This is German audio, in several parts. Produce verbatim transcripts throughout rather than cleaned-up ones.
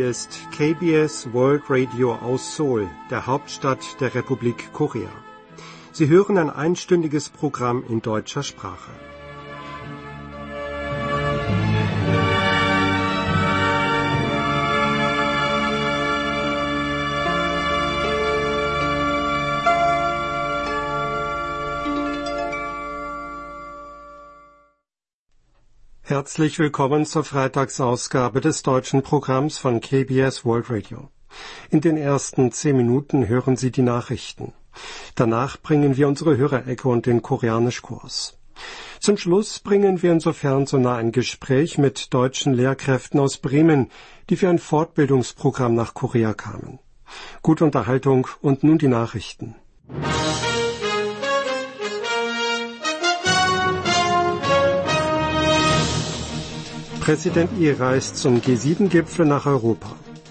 Hier ist K B S World Radio aus Seoul, der Hauptstadt der Republik Korea. Sie hören ein einstündiges Programm in deutscher Sprache. Herzlich willkommen zur Freitagsausgabe des deutschen Programms von K B S World Radio. In den ersten zehn Minuten hören Sie die Nachrichten. Danach bringen wir unsere Hörerecke und den Koreanischkurs. Zum Schluss bringen wir insofern so nah ein Gespräch mit deutschen Lehrkräften aus Bremen, die für ein Fortbildungsprogramm nach Korea kamen. Gute Unterhaltung und nun die Nachrichten. Präsident Lee reist zum G sieben Gipfel nach Europa.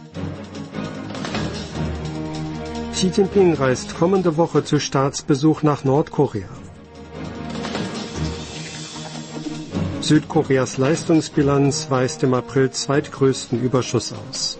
Xi Jinping reist kommende Woche zu Staatsbesuch nach Nordkorea. Südkoreas Leistungsbilanz weist im April zweitgrößten Überschuss aus.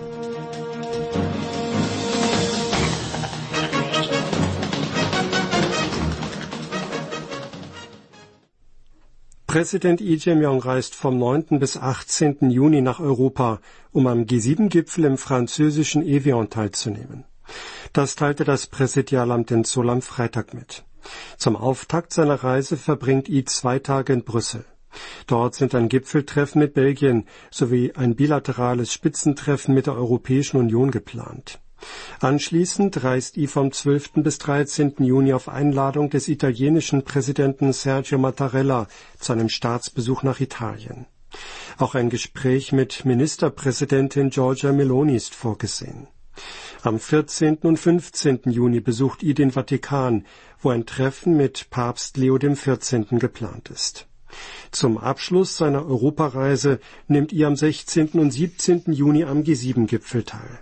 Präsident Lee Jae-myung reist vom neunten bis achtzehnten Juni nach Europa, um am G sieben Gipfel im französischen Evian teilzunehmen. Das teilte das Präsidialamt in Seoul am Freitag mit. Zum Auftakt seiner Reise verbringt Lee zwei Tage in Brüssel. Dort sind ein Gipfeltreffen mit Belgien sowie ein bilaterales Spitzentreffen mit der Europäischen Union geplant. Anschließend reist Lee vom zwölften bis dreizehnten Juni auf Einladung des italienischen Präsidenten Sergio Mattarella zu einem Staatsbesuch nach Italien. Auch ein Gespräch mit Ministerpräsidentin Giorgia Meloni ist vorgesehen. Am vierzehnten und fünfzehnten Juni besucht Lee den Vatikan, wo ein Treffen mit Papst Leo der vierzehnte geplant ist. Zum Abschluss seiner Europareise nimmt Lee am sechzehnten und siebzehnten Juni am G sieben Gipfel teil.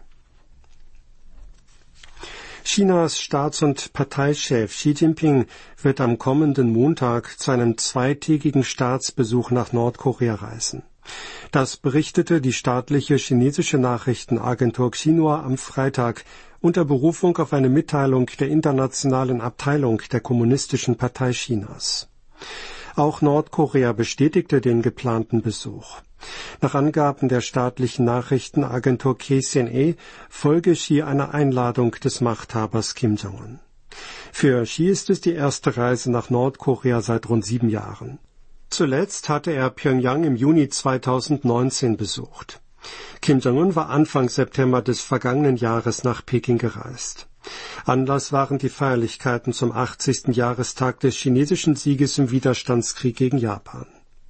Chinas Staats- und Parteichef Xi Jinping wird am kommenden Montag zu einem zweitägigen Staatsbesuch nach Nordkorea reisen. Das berichtete die staatliche chinesische Nachrichtenagentur Xinhua am Freitag unter Berufung auf eine Mitteilung der internationalen Abteilung der Kommunistischen Partei Chinas. Auch Nordkorea bestätigte den geplanten Besuch. Nach Angaben der staatlichen Nachrichtenagentur K C N A folge Xi einer Einladung des Machthabers Kim Jong-un. Für Xi ist es die erste Reise nach Nordkorea seit rund sieben Jahren. Zuletzt hatte er Pjöngjang im Juni zweitausendneunzehn besucht. Kim Jong-un war Anfang September des vergangenen Jahres nach Peking gereist. Anlass waren die Feierlichkeiten zum achtzigsten Jahrestag des chinesischen Sieges im Widerstandskrieg gegen Japan.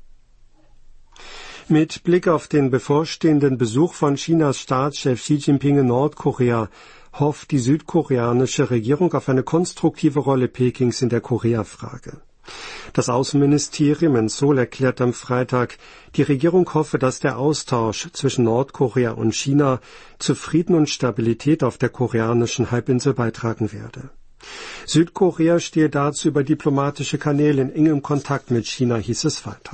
Mit Blick auf den bevorstehenden Besuch von Chinas Staatschef Xi Jinping in Nordkorea hofft die südkoreanische Regierung auf eine konstruktive Rolle Pekings in der Korea-Frage. Das Außenministerium in Seoul erklärt am Freitag, die Regierung hoffe, dass der Austausch zwischen Nordkorea und China zu Frieden und Stabilität auf der koreanischen Halbinsel beitragen werde. Südkorea stehe dazu über diplomatische Kanäle in engem Kontakt mit China, hieß es weiter.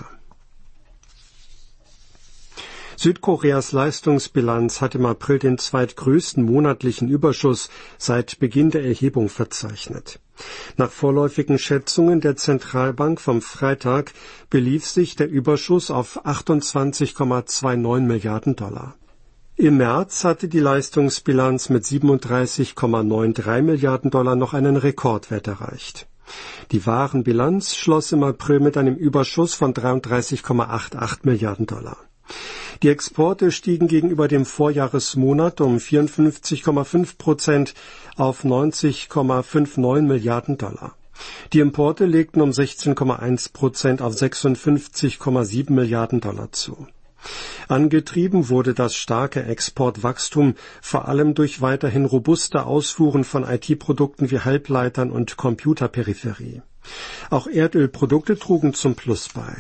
Südkoreas Leistungsbilanz hat im April den zweitgrößten monatlichen Überschuss seit Beginn der Erhebung verzeichnet. Nach vorläufigen Schätzungen der Zentralbank vom Freitag belief sich der Überschuss auf achtundzwanzig Komma neunundzwanzig Milliarden Dollar. Im März hatte die Leistungsbilanz mit siebenunddreißig Komma dreiundneunzig Milliarden Dollar noch einen Rekordwert erreicht. Die Warenbilanz schloss im April mit einem Überschuss von dreiunddreißig Komma achtundachtzig Milliarden Dollar. Die Exporte stiegen gegenüber dem Vorjahresmonat um vierundfünfzig Komma fünf Prozent auf neunzig Komma neunundfünfzig Milliarden Dollar. Die Importe legten um sechzehn Komma eins Prozent auf sechsundfünfzig Komma sieben Milliarden Dollar zu. Angetrieben wurde das starke Exportwachstum vor allem durch weiterhin robuste Ausfuhren von I T-Produkten wie Halbleitern und Computerperipherie. Auch Erdölprodukte trugen zum Plus bei.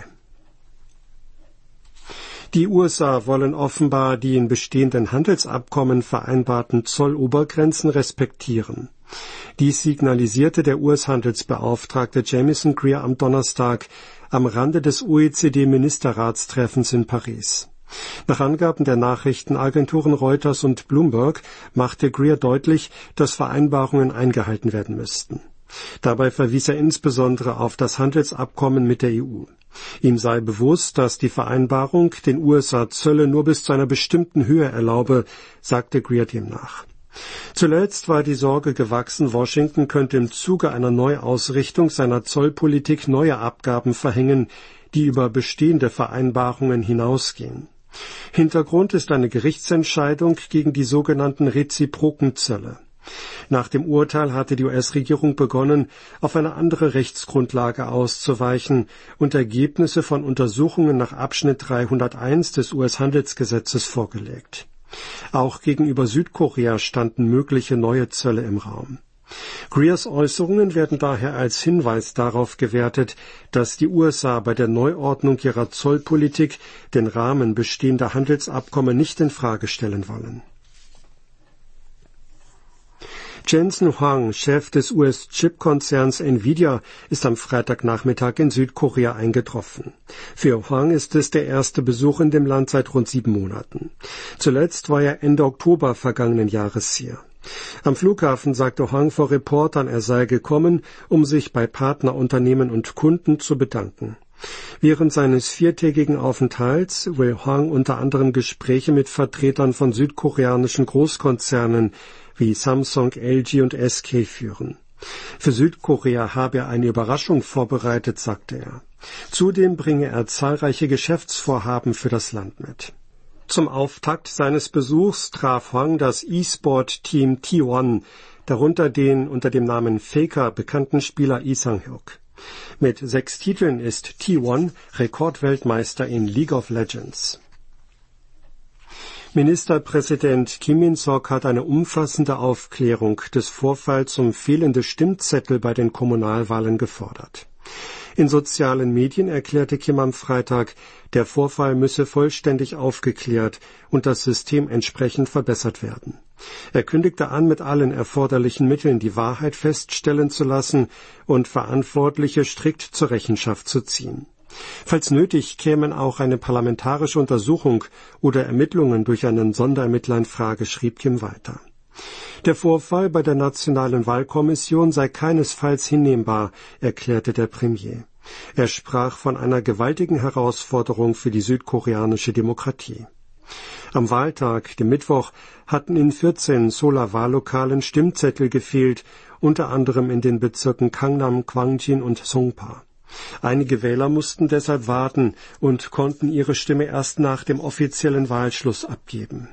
Die U S A wollen offenbar die in bestehenden Handelsabkommen vereinbarten Zollobergrenzen respektieren. Dies signalisierte der U S-Handelsbeauftragte Jamieson Greer am Donnerstag am Rande des O E C D-Ministerratstreffens in Paris. Nach Angaben der Nachrichtenagenturen Reuters und Bloomberg machte Greer deutlich, dass Vereinbarungen eingehalten werden müssten. Dabei verwies er insbesondere auf das Handelsabkommen mit der E U. Ihm sei bewusst, dass die Vereinbarung den U S A Zölle nur bis zu einer bestimmten Höhe erlaube, sagte Greer demnach. Zuletzt war die Sorge gewachsen, Washington könnte im Zuge einer Neuausrichtung seiner Zollpolitik neue Abgaben verhängen, die über bestehende Vereinbarungen hinausgehen. Hintergrund ist eine Gerichtsentscheidung gegen die sogenannten reziproken Zölle. Nach dem Urteil hatte die U S-Regierung begonnen, auf eine andere Rechtsgrundlage auszuweichen und Ergebnisse von Untersuchungen nach Abschnitt dreihunderteins des U S-Handelsgesetzes vorgelegt. Auch gegenüber Südkorea standen mögliche neue Zölle im Raum. Greers Äußerungen werden daher als Hinweis darauf gewertet, dass die U S A bei der Neuordnung ihrer Zollpolitik den Rahmen bestehender Handelsabkommen nicht in Frage stellen wollen. Jensen Huang, Chef des U S-Chip-Konzerns Nvidia, ist am Freitagnachmittag in Südkorea eingetroffen. Für Huang ist es der erste Besuch in dem Land seit rund sieben Monaten. Zuletzt war er Ende Oktober vergangenen Jahres hier. Am Flughafen sagte Huang vor Reportern, er sei gekommen, um sich bei Partnerunternehmen und Kunden zu bedanken. Während seines viertägigen Aufenthalts will Huang unter anderem Gespräche mit Vertretern von südkoreanischen Großkonzernen wie Samsung, L G und S K führen. Für Südkorea habe er eine Überraschung vorbereitet, sagte er. Zudem bringe er zahlreiche Geschäftsvorhaben für das Land mit. Zum Auftakt seines Besuchs traf Huang das E-Sport-Team T eins, darunter den unter dem Namen Faker bekannten Spieler Lee Sang-hyuk. Mit sechs Titeln ist T eins Rekordweltmeister in League of Legends. Ministerpräsident Kim In-seok hat eine umfassende Aufklärung des Vorfalls um fehlende Stimmzettel bei den Kommunalwahlen gefordert. In sozialen Medien erklärte Kim am Freitag, der Vorfall müsse vollständig aufgeklärt und das System entsprechend verbessert werden. Er kündigte an, mit allen erforderlichen Mitteln die Wahrheit feststellen zu lassen und Verantwortliche strikt zur Rechenschaft zu ziehen. Falls nötig, kämen auch eine parlamentarische Untersuchung oder Ermittlungen durch einen Sonderermittler in Frage, schrieb Kim weiter. Der Vorfall bei der Nationalen Wahlkommission sei keinesfalls hinnehmbar, erklärte der Premier. Er sprach von einer gewaltigen Herausforderung für die südkoreanische Demokratie. Am Wahltag, dem Mittwoch, hatten in vierzehn Seouler-Wahllokalen Stimmzettel gefehlt, unter anderem in den Bezirken Gangnam, Gwangjin und Songpa. Einige Wähler mussten deshalb warten und konnten ihre Stimme erst nach dem offiziellen Wahlschluss abgeben.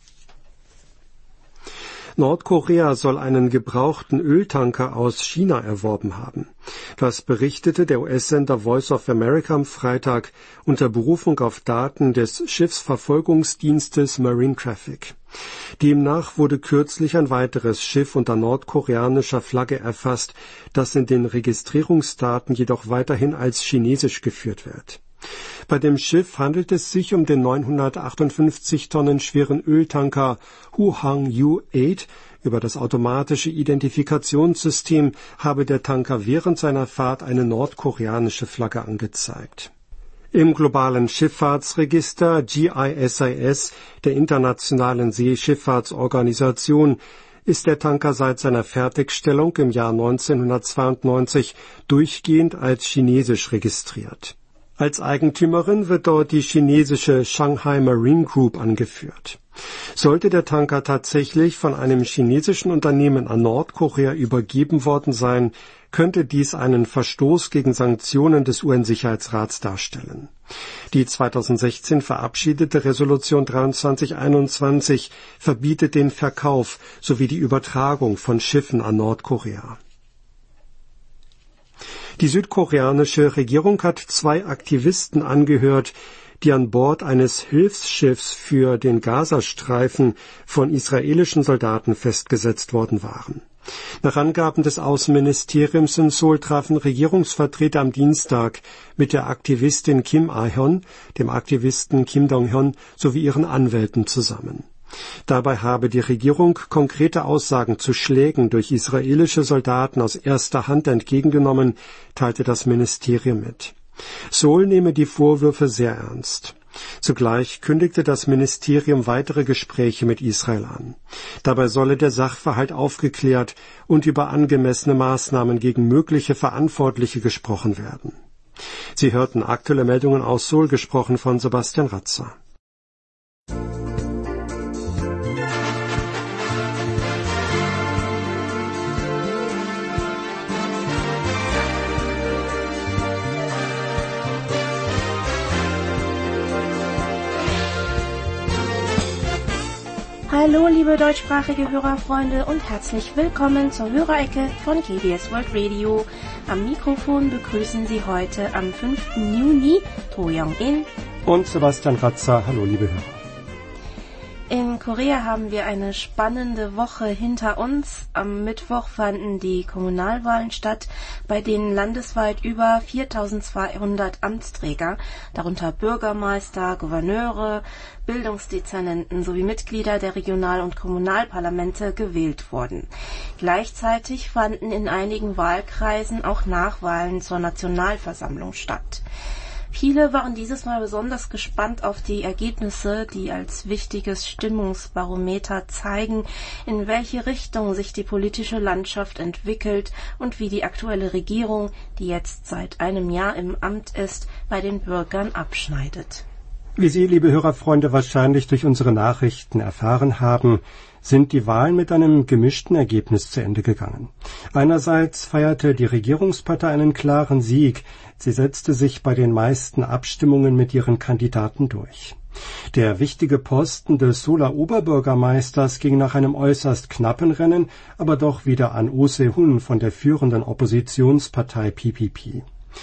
Nordkorea soll einen gebrauchten Öltanker aus China erworben haben. Das berichtete der U S-Sender Voice of America am Freitag unter Berufung auf Daten des Schiffsverfolgungsdienstes Marine Traffic. Demnach wurde kürzlich ein weiteres Schiff unter nordkoreanischer Flagge erfasst, das in den Registrierungsdaten jedoch weiterhin als chinesisch geführt wird. Bei dem Schiff handelt es sich um den neunhundertachtundfünfzig Tonnen schweren Öltanker Huhang U acht. Über das automatische Identifikationssystem habe der Tanker während seiner Fahrt eine nordkoreanische Flagge angezeigt. Im globalen Schifffahrtsregister G I S I S der Internationalen Seeschifffahrtsorganisation ist der Tanker seit seiner Fertigstellung im Jahr neunzehnhundertzweiundneunzig durchgehend als chinesisch registriert. Als Eigentümerin wird dort die chinesische Shanghai Marine Group angeführt. Sollte der Tanker tatsächlich von einem chinesischen Unternehmen an Nordkorea übergeben worden sein, könnte dies einen Verstoß gegen Sanktionen des U N-Sicherheitsrats darstellen. Die zweitausendsechzehn verabschiedete Resolution dreiundzwanzig einundzwanzig verbietet den Verkauf sowie die Übertragung von Schiffen an Nordkorea. Die südkoreanische Regierung hat zwei Aktivisten angehört, die an Bord eines Hilfsschiffs für den Gazastreifen von israelischen Soldaten festgesetzt worden waren. Nach Angaben des Außenministeriums in Seoul trafen Regierungsvertreter am Dienstag mit der Aktivistin Kim Ah-hyun, dem Aktivisten Kim Dong-hyun sowie ihren Anwälten zusammen. Dabei habe die Regierung konkrete Aussagen zu Schlägen durch israelische Soldaten aus erster Hand entgegengenommen, teilte das Ministerium mit. Seoul nehme die Vorwürfe sehr ernst. Zugleich kündigte das Ministerium weitere Gespräche mit Israel an. Dabei solle der Sachverhalt aufgeklärt und über angemessene Maßnahmen gegen mögliche Verantwortliche gesprochen werden. Sie hörten aktuelle Meldungen aus Seoul, gesprochen von Sebastian Ratzer. Hallo liebe deutschsprachige Hörerfreunde und herzlich willkommen zur Hörerecke von K B S World Radio. Am Mikrofon begrüßen Sie heute am fünften Juni To Young-in und Sebastian Ratzer. Hallo liebe Hörer. In Korea haben wir eine spannende Woche hinter uns. Am Mittwoch fanden die Kommunalwahlen statt, bei denen landesweit über viertausendzweihundert Amtsträger, darunter Bürgermeister, Gouverneure, Bildungsdezernenten sowie Mitglieder der Regional- und Kommunalparlamente gewählt wurden. Gleichzeitig fanden in einigen Wahlkreisen auch Nachwahlen zur Nationalversammlung statt. Viele waren dieses Mal besonders gespannt auf die Ergebnisse, die als wichtiges Stimmungsbarometer zeigen, in welche Richtung sich die politische Landschaft entwickelt und wie die aktuelle Regierung, die jetzt seit einem Jahr im Amt ist, bei den Bürgern abschneidet. Wie Sie, liebe Hörerfreunde, wahrscheinlich durch unsere Nachrichten erfahren haben, sind die Wahlen mit einem gemischten Ergebnis zu Ende gegangen. Einerseits feierte die Regierungspartei einen klaren Sieg. Sie setzte sich bei den meisten Abstimmungen mit ihren Kandidaten durch. Der wichtige Posten des Seouler Oberbürgermeisters ging nach einem äußerst knappen Rennen aber doch wieder an Oh Se-hun von der führenden Oppositionspartei P P P.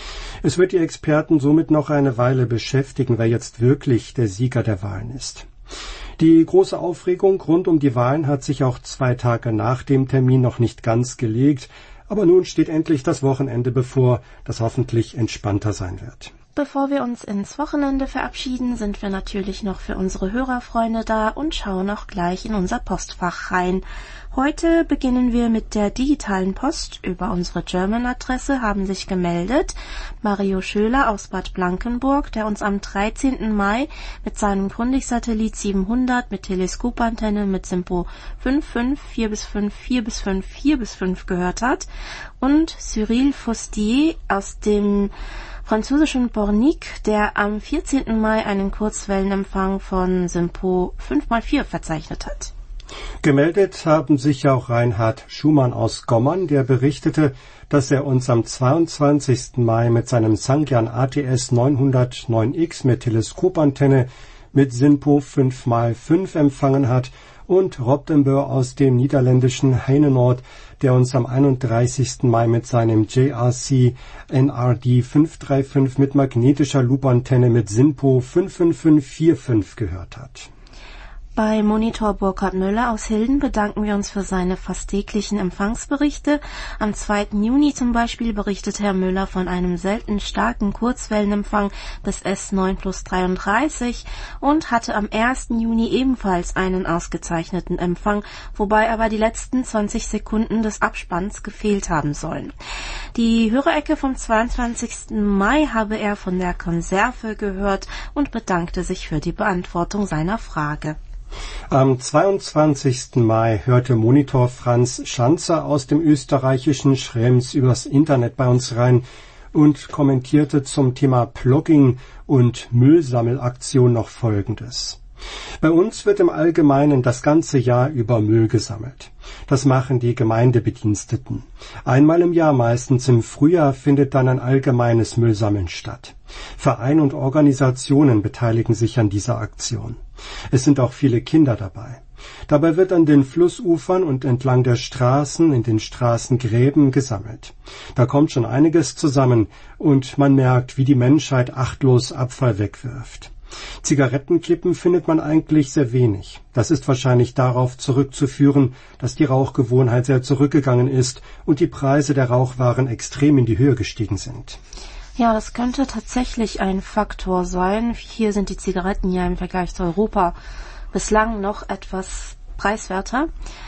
Es wird die Experten somit noch eine Weile beschäftigen, wer jetzt wirklich der Sieger der Wahlen ist. Die große Aufregung rund um die Wahlen hat sich auch zwei Tage nach dem Termin noch nicht ganz gelegt, aber nun steht endlich das Wochenende bevor, das hoffentlich entspannter sein wird. Bevor wir uns ins Wochenende verabschieden, sind wir natürlich noch für unsere Hörerfreunde da und schauen auch gleich in unser Postfach rein. Heute beginnen wir mit der digitalen Post. Über unsere German-Adresse haben sich gemeldet Mario Schöler aus Bad Blankenburg, der uns am dreizehnten Mai mit seinem Grundig-Satellit siebenhundert mit Teleskopantenne mit Simpo fünf fünf vier bis fünf vier bis fünf vier bis fünf gehört hat, und Cyril Fustier aus dem französischen Pornic, der am vierzehnten Mai einen Kurzwellenempfang von Simpo fünf mal vier verzeichnet hat. Gemeldet haben sich auch Reinhard Schumann aus Gommern, der berichtete, dass er uns am zweiundzwanzigsten Mai mit seinem Sangyan A T S neunhundertneun X mit Teleskopantenne mit Simpo fünf mal fünf empfangen hat, und Rob Denbeur aus dem niederländischen Heinenoord, der uns am einunddreißigsten Mai mit seinem J R C N R D fünf drei fünf mit magnetischer Loopantenne mit Simpo fünf fünf fünf vier fünf gehört hat. Bei Monitor Burkhard Müller aus Hilden bedanken wir uns für seine fast täglichen Empfangsberichte. Am zweiten Juni zum Beispiel berichtet Herr Müller von einem selten starken Kurzwellenempfang des S neun plus dreiunddreißig und hatte am ersten Juni ebenfalls einen ausgezeichneten Empfang, wobei aber die letzten zwanzig Sekunden des Abspanns gefehlt haben sollen. Die Hörerecke vom zweiundzwanzigsten Mai habe er von der Konserve gehört und bedankte sich für die Beantwortung seiner Frage. Am zweiundzwanzigsten Mai hörte Monitor Franz Schanzer aus dem österreichischen Schrems übers Internet bei uns rein und kommentierte zum Thema Plogging und Müllsammelaktion noch Folgendes. Bei uns wird im Allgemeinen das ganze Jahr über Müll gesammelt. Das machen die Gemeindebediensteten. Einmal im Jahr, meistens im Frühjahr, findet dann ein allgemeines Müllsammeln statt. Vereine und Organisationen beteiligen sich an dieser Aktion. Es sind auch viele Kinder dabei. Dabei wird an den Flussufern und entlang der Straßen, in den Straßengräben gesammelt. Da kommt schon einiges zusammen und man merkt, wie die Menschheit achtlos Abfall wegwirft. Zigarettenkippen findet man eigentlich sehr wenig. Das ist wahrscheinlich darauf zurückzuführen, dass die Rauchgewohnheit sehr zurückgegangen ist und die Preise der Rauchwaren extrem in die Höhe gestiegen sind. Ja, das könnte tatsächlich ein Faktor sein. Hier sind die Zigaretten ja im Vergleich zu Europa bislang noch etwas preiswerter.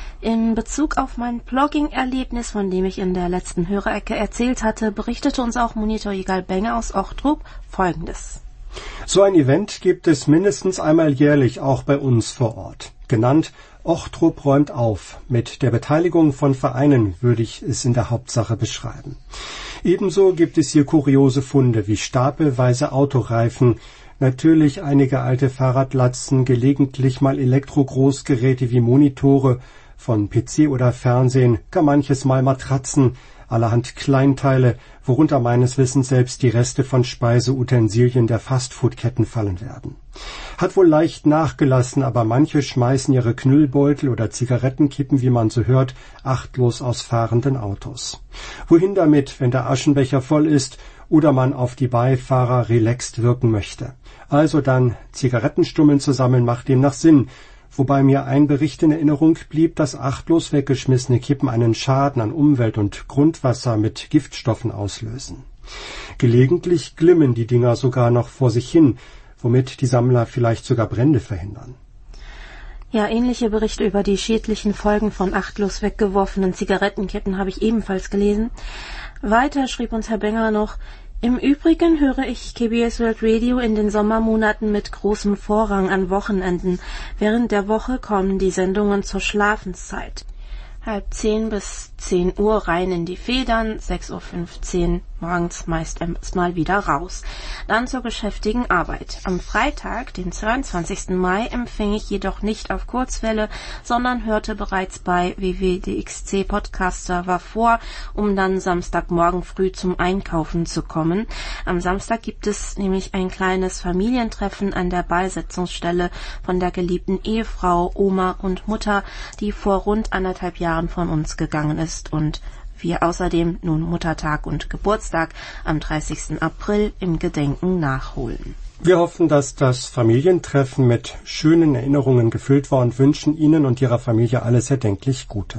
In Bezug auf mein Blogging-Erlebnis, von dem ich in der letzten Hörerecke erzählt hatte, berichtete uns auch Monitor Igal Benge aus Ochtrup Folgendes. So ein Event gibt es mindestens einmal jährlich auch bei uns vor Ort. Genannt Ochtrup räumt auf. Mit der Beteiligung von Vereinen würde ich es in der Hauptsache beschreiben. Ebenso gibt es hier kuriose Funde wie stapelweise Autoreifen, natürlich einige alte Fahrradlatzen, gelegentlich mal Elektro-Großgeräte wie Monitore von P C oder Fernsehen, gar manches Mal Matratzen, allerhand Kleinteile, worunter meines Wissens selbst die Reste von Speiseutensilien der Fastfood-Ketten fallen werden. Hat wohl leicht nachgelassen, aber manche schmeißen ihre Knüllbeutel oder Zigarettenkippen, wie man so hört, achtlos aus fahrenden Autos. Wohin damit, wenn der Aschenbecher voll ist oder man auf die Beifahrer relaxed wirken möchte? Also dann, Zigarettenstummeln zu sammeln macht demnach Sinn, wobei mir ein Bericht in Erinnerung blieb, dass achtlos weggeschmissene Kippen einen Schaden an Umwelt und Grundwasser mit Giftstoffen auslösen. Gelegentlich glimmen die Dinger sogar noch vor sich hin, womit die Sammler vielleicht sogar Brände verhindern. Ja, ähnliche Berichte über die schädlichen Folgen von achtlos weggeworfenen Zigarettenkippen habe ich ebenfalls gelesen. Weiter schrieb uns Herr Benger noch: Im Übrigen höre ich K B S World Radio in den Sommermonaten mit großem Vorrang an Wochenenden. Während der Woche kommen die Sendungen zur Schlafenszeit. Halb zehn bis zehn Uhr rein in die Federn, sechs Uhr fünfzehn morgens meist erstmal wieder raus. Dann zur geschäftigen Arbeit. Am Freitag, den zweiundzwanzigsten Mai, empfing ich jedoch nicht auf Kurzwelle, sondern hörte bereits bei w w d x c Podcast Server vor, um dann Samstagmorgen früh zum Einkaufen zu kommen. Am Samstag gibt es nämlich ein kleines Familientreffen an der Beisetzungsstelle von der geliebten Ehefrau, Oma und Mutter, die vor rund anderthalb Jahren von uns gegangen ist und wir außerdem nun Muttertag und Geburtstag am dreißigsten April im Gedenken nachholen. Wir hoffen, dass das Familientreffen mit schönen Erinnerungen gefüllt war und wünschen Ihnen und Ihrer Familie alles erdenklich Gute.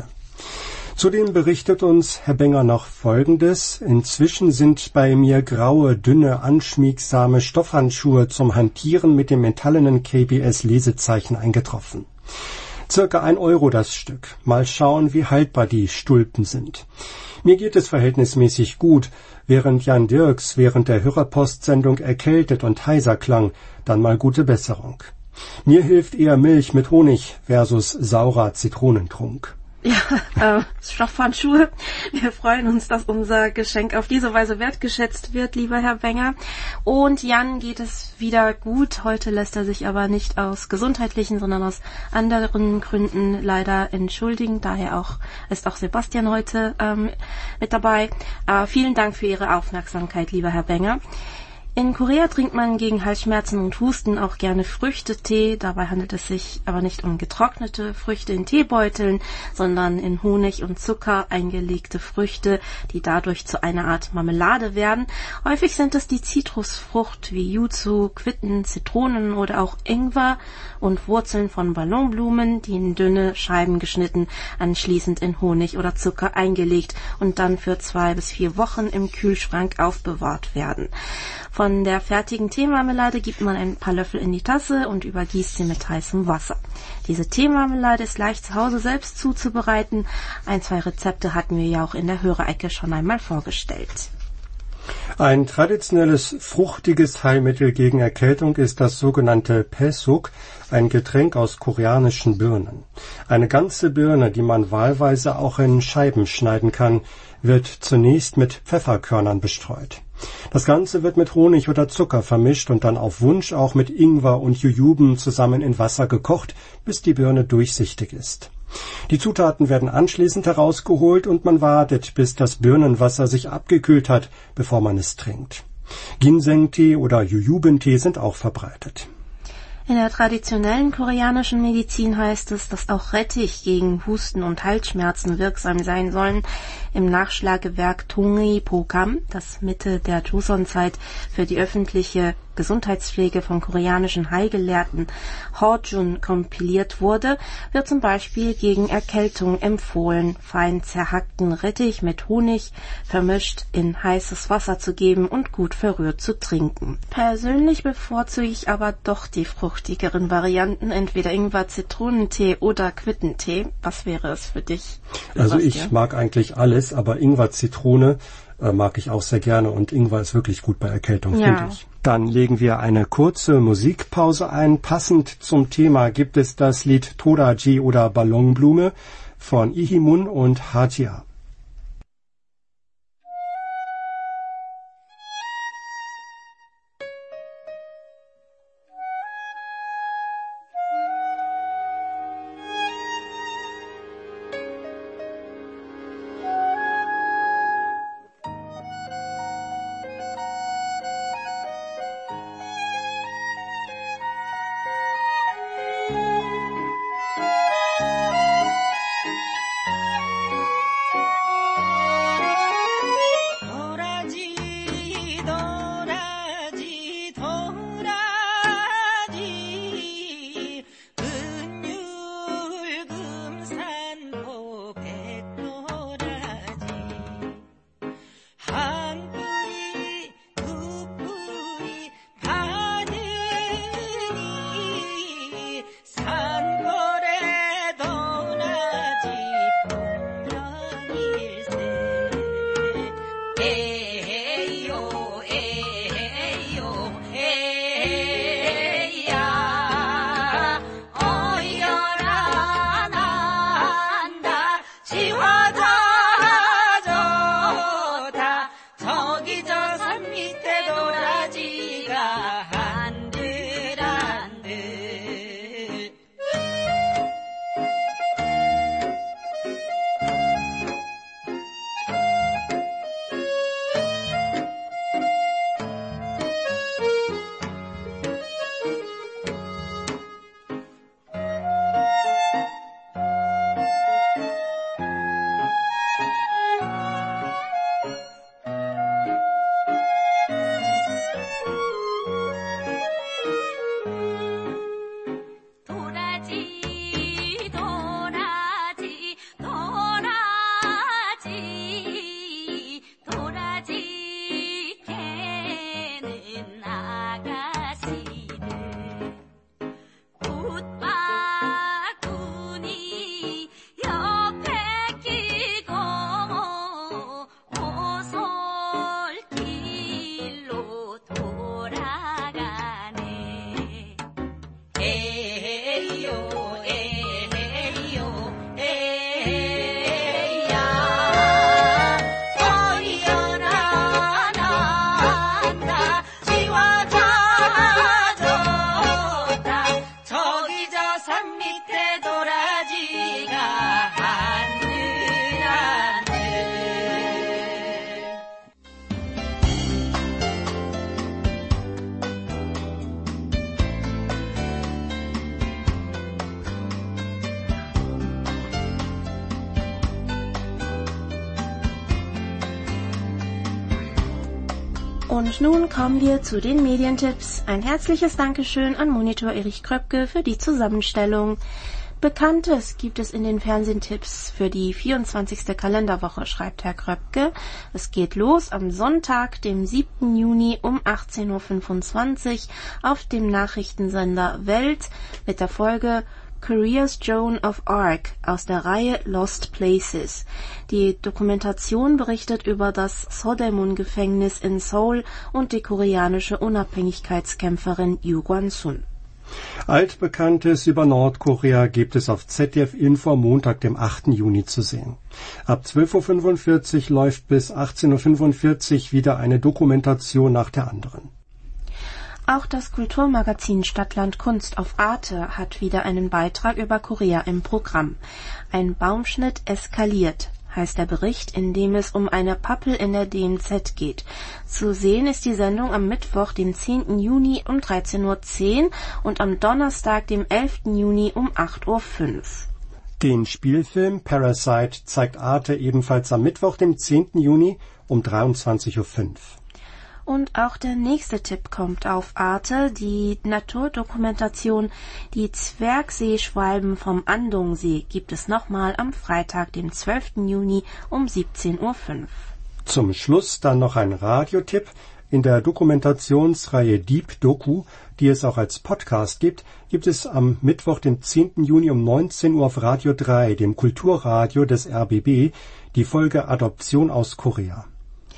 Zudem berichtet uns Herr Benger noch Folgendes: Inzwischen sind bei mir graue, dünne, anschmiegsame Stoffhandschuhe zum Hantieren mit dem metallenen K B S-Lesezeichen eingetroffen. Circa ein Euro das Stück. Mal schauen, wie haltbar die Stulpen sind. Mir geht es verhältnismäßig gut, während Jan Dirks während der Hörerpostsendung erkältet und heiser klang, dann mal gute Besserung. Mir hilft eher Milch mit Honig versus saurer Zitronentrunk. Ja, äh, Stoffhandschuhe. Wir freuen uns, dass unser Geschenk auf diese Weise wertgeschätzt wird, lieber Herr Benger. Und Jan geht es wieder gut. Heute lässt er sich aber nicht aus gesundheitlichen, sondern aus anderen Gründen leider entschuldigen. Daher auch ist auch Sebastian heute ähm, mit dabei. Äh, vielen Dank für Ihre Aufmerksamkeit, lieber Herr Benger. In Korea trinkt man gegen Halsschmerzen und Husten auch gerne Früchtetee. Dabei handelt es sich aber nicht um getrocknete Früchte in Teebeuteln, sondern in Honig und Zucker eingelegte Früchte, die dadurch zu einer Art Marmelade werden. Häufig sind es die Zitrusfrucht wie Yuzu, Quitten, Zitronen oder auch Ingwer und Wurzeln von Ballonblumen, die in dünne Scheiben geschnitten, anschließend in Honig oder Zucker eingelegt und dann für zwei bis vier Wochen im Kühlschrank aufbewahrt werden. Von der fertigen Teemarmelade gibt man ein paar Löffel in die Tasse und übergießt sie mit heißem Wasser. Diese Teemarmelade ist leicht zu Hause selbst zuzubereiten. Ein, zwei Rezepte hatten wir ja auch in der Hörerecke schon einmal vorgestellt. Ein traditionelles, fruchtiges Heilmittel gegen Erkältung ist das sogenannte Paesuk, ein Getränk aus koreanischen Birnen. Eine ganze Birne, die man wahlweise auch in Scheiben schneiden kann, wird zunächst mit Pfefferkörnern bestreut. Das Ganze wird mit Honig oder Zucker vermischt und dann auf Wunsch auch mit Ingwer und Jujuben zusammen in Wasser gekocht, bis die Birne durchsichtig ist. Die Zutaten werden anschließend herausgeholt und man wartet, bis das Birnenwasser sich abgekühlt hat, bevor man es trinkt. Ginsengtee oder Jujubentee sind auch verbreitet. In der traditionellen koreanischen Medizin heißt es, dass auch Rettich gegen Husten und Halsschmerzen wirksam sein sollen. Im Nachschlagewerk Tongi Pokam, das Mitte der Joseon-Zeit für die öffentliche Gesundheitspflege von koreanischen Heilgelehrten Hojun kompiliert wurde, wird zum Beispiel gegen Erkältung empfohlen, fein zerhackten Rettich mit Honig vermischt in heißes Wasser zu geben und gut verrührt zu trinken. Persönlich bevorzuge ich aber doch die fruchtigeren Varianten, entweder Ingwer, Zitronentee oder Quittentee. Was wäre es für dich? Also ich mag eigentlich alles, aber Ingwer, Zitrone äh, mag ich auch sehr gerne und Ingwer ist wirklich gut bei Erkältung, ja. finde ich. Dann legen wir eine kurze Musikpause ein. Passend zum Thema gibt es das Lied Toraji oder Ballonblume von Ihimun und Hajia. Und nun kommen wir zu den Medientipps. Ein herzliches Dankeschön an Monitor Erich Kröpke für die Zusammenstellung. Bekanntes gibt es in den Fernsehtipps für die vierundzwanzigste Kalenderwoche, schreibt Herr Kröpke. Es geht los am Sonntag, dem siebten Juni um achtzehn Uhr fünfundzwanzig auf dem Nachrichtensender Welt mit der Folge Korea's Joan of Arc aus der Reihe Lost Places. Die Dokumentation berichtet über das Sodaemun-Gefängnis in Seoul und die koreanische Unabhängigkeitskämpferin Yu Gwan-sun. Altbekanntes über Nordkorea gibt es auf Z D F Info am Montag, dem achten Juni zu sehen. Ab zwölf Uhr fünfundvierzig läuft bis achtzehn Uhr fünfundvierzig wieder eine Dokumentation nach der anderen. Auch das Kulturmagazin Stadtland Kunst auf Arte hat wieder einen Beitrag über Korea im Programm. Ein Baumschnitt eskaliert, heißt der Bericht, in dem es um eine Pappel in der D M Z geht. Zu sehen ist die Sendung am Mittwoch, dem zehnten Juni um dreizehn Uhr zehn und am Donnerstag, dem elften Juni um acht Uhr fünf. Den Spielfilm Parasite zeigt Arte ebenfalls am Mittwoch, dem zehnten Juni um dreiundzwanzig Uhr fünf. Und auch der nächste Tipp kommt auf Arte, die Naturdokumentation Die Zwergseeschwalben vom Andungsee gibt es nochmal am Freitag, dem zwölften Juni um siebzehn Uhr fünf. Zum Schluss dann noch ein Radiotipp. In der Dokumentationsreihe Deep Doku, die es auch als Podcast gibt, gibt es am Mittwoch, den zehnten Juni um neunzehn Uhr auf Radio drei, dem Kulturradio des R B B, die Folge Adoption aus Korea.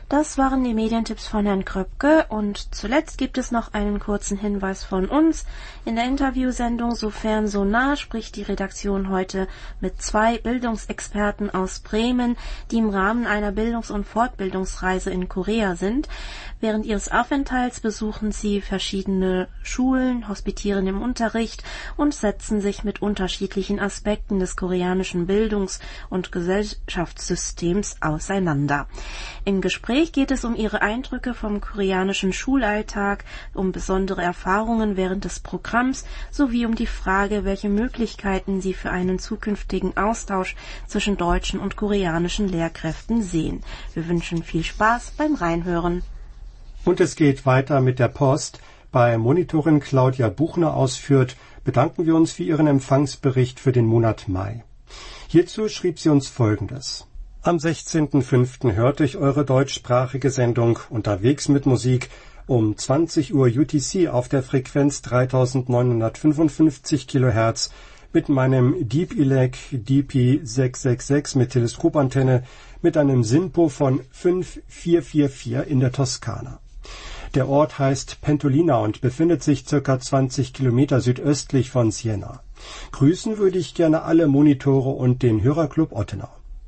Das waren die Medientipps von Herrn Kröpke und zuletzt gibt es noch einen kurzen Hinweis von uns. In der Interviewsendung Sofern so nah spricht die Redaktion heute mit zwei Bildungsexperten aus Bremen, die im Rahmen einer Bildungs- und Fortbildungsreise in Korea sind. Während ihres Aufenthalts besuchen sie verschiedene Schulen, hospitieren im Unterricht und setzen sich mit unterschiedlichen Aspekten des koreanischen Bildungs- und Gesellschaftssystems auseinander. Im Gespräch geht es um ihre Eindrücke vom koreanischen Schulalltag, um besondere Erfahrungen während des Programms sowie um die Frage, welche Möglichkeiten sie für einen zukünftigen Austausch zwischen deutschen und koreanischen Lehrkräften sehen. Wir wünschen viel Spaß beim Reinhören. Und es geht weiter mit der Post. Bei Monitorin Claudia Buchner ausführt, bedanken wir uns für ihren Empfangsbericht für den Monat Mai. Hierzu schrieb sie uns Folgendes. Am sechzehnten fünften hörte ich eure deutschsprachige Sendung Unterwegs mit Musik um zwanzig Uhr U T C auf der Frequenz dreitausendneunhundertfünfundfünfzig Kilohertz mit meinem Deep Elec D P sechshundertsechsundsechzig mit Teleskopantenne mit einem SINPO von fünf vier vier vier in der Toskana. Der Ort heißt Pentolina und befindet sich circa zwanzig Kilometer südöstlich von Siena. Grüßen würde ich gerne alle Monitore und den Hörerclub Ottenau.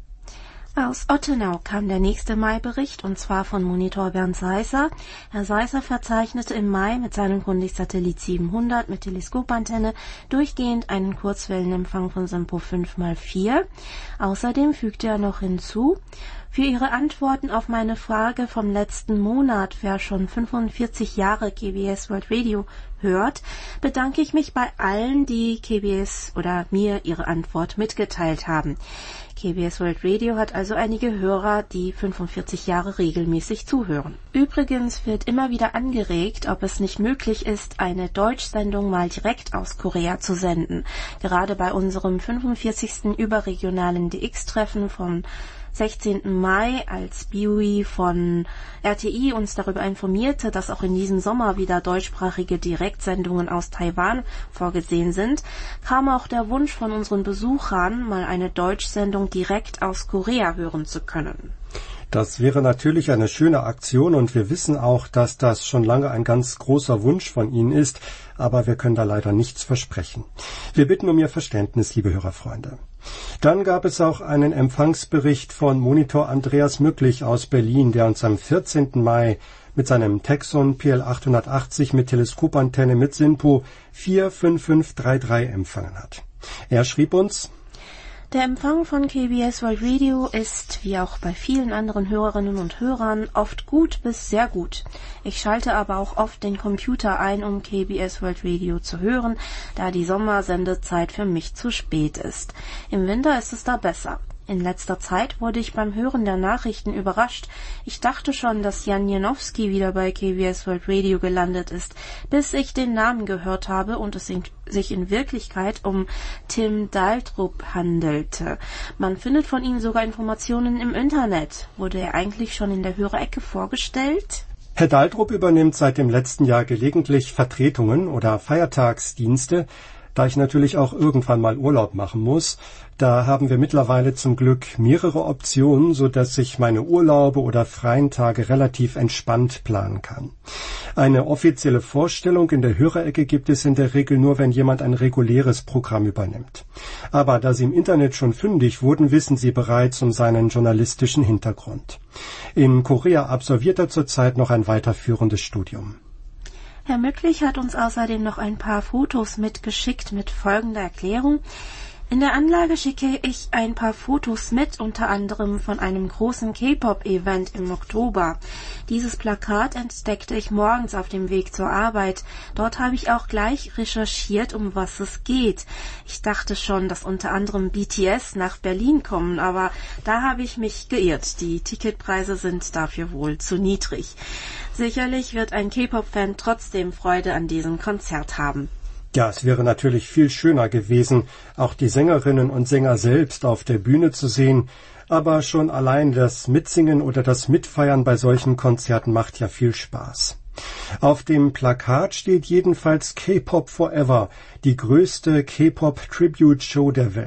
Aus Ottenau kam der nächste Mai-Bericht, und zwar von Monitor Bernd Seisser. Herr Seisser verzeichnete im Mai mit seinem Grundig-Satellit siebenhundert mit Teleskopantenne durchgehend einen Kurzwellenempfang von SINPO fünf mal vier. Außerdem fügte er noch hinzu: Für Ihre Antworten auf meine Frage vom letzten Monat, wer schon fünfundvierzig Jahre K B S World Radio hört, bedanke ich mich bei allen, die K B S oder mir ihre Antwort mitgeteilt haben. K B S World Radio hat also einige Hörer, die fünfundvierzig Jahre regelmäßig zuhören. Übrigens wird immer wieder angeregt, ob es nicht möglich ist, eine Deutschsendung mal direkt aus Korea zu senden. Gerade bei unserem fünfundvierzigsten überregionalen D X-Treffen vom sechzehnten Mai, als B U I von R T I uns darüber informierte, dass auch in diesem Sommer wieder deutschsprachige Direktsendungen aus Taiwan vorgesehen sind, kam auch der Wunsch von unseren Besuchern, mal eine Deutschsendung direkt aus Korea hören zu können. Das wäre natürlich eine schöne Aktion und wir wissen auch, dass das schon lange ein ganz großer Wunsch von Ihnen ist, aber wir können da leider nichts versprechen. Wir bitten um Ihr Verständnis, liebe Hörerfreunde. Dann gab es auch einen Empfangsbericht von Monitor Andreas Mücklich aus Berlin, der uns am vierzehnten Mai mit seinem Texon P L achthundertachtzig mit Teleskopantenne mit SINPO vier fünf fünf drei drei empfangen hat. Er schrieb uns: Der Empfang von K B S World Radio ist, wie auch bei vielen anderen Hörerinnen und Hörern, oft gut bis sehr gut. Ich schalte aber auch oft den Computer ein, um K B S World Radio zu hören, da die Sommersendezeit für mich zu spät ist. Im Winter ist es da besser. In letzter Zeit wurde ich beim Hören der Nachrichten überrascht. Ich dachte schon, dass Jan Janowski wieder bei K B S World Radio gelandet ist, bis ich den Namen gehört habe und es sich in Wirklichkeit um Tim Daltrup handelte. Man findet von ihm sogar Informationen im Internet. Wurde er eigentlich schon in der Hörerecke vorgestellt? Herr Daltrup übernimmt seit dem letzten Jahr gelegentlich Vertretungen oder Feiertagsdienste, da ich natürlich auch irgendwann mal Urlaub machen muss. Da haben wir mittlerweile zum Glück mehrere Optionen, so dass ich meine Urlaube oder freien Tage relativ entspannt planen kann. Eine offizielle Vorstellung in der Hörerecke gibt es in der Regel nur, wenn jemand ein reguläres Programm übernimmt. Aber da Sie im Internet schon fündig wurden, wissen Sie bereits um seinen journalistischen Hintergrund. In Korea absolviert er zurzeit noch ein weiterführendes Studium. Herr Mücklich hat uns außerdem noch ein paar Fotos mitgeschickt mit folgender Erklärung. In der Anlage schicke ich ein paar Fotos mit, unter anderem von einem großen K-Pop-Event im Oktober. Dieses Plakat entdeckte ich morgens auf dem Weg zur Arbeit. Dort habe ich auch gleich recherchiert, um was es geht. Ich dachte schon, dass unter anderem B T S nach Berlin kommen, aber da habe ich mich geirrt. Die Ticketpreise sind dafür wohl zu niedrig. Sicherlich wird ein K-Pop-Fan trotzdem Freude an diesem Konzert haben. Ja, es wäre natürlich viel schöner gewesen, auch die Sängerinnen und Sänger selbst auf der Bühne zu sehen, aber schon allein das Mitsingen oder das Mitfeiern bei solchen Konzerten macht ja viel Spaß. Auf dem Plakat steht jedenfalls K-Pop Forever, die größte K-Pop-Tribute-Show der Welt.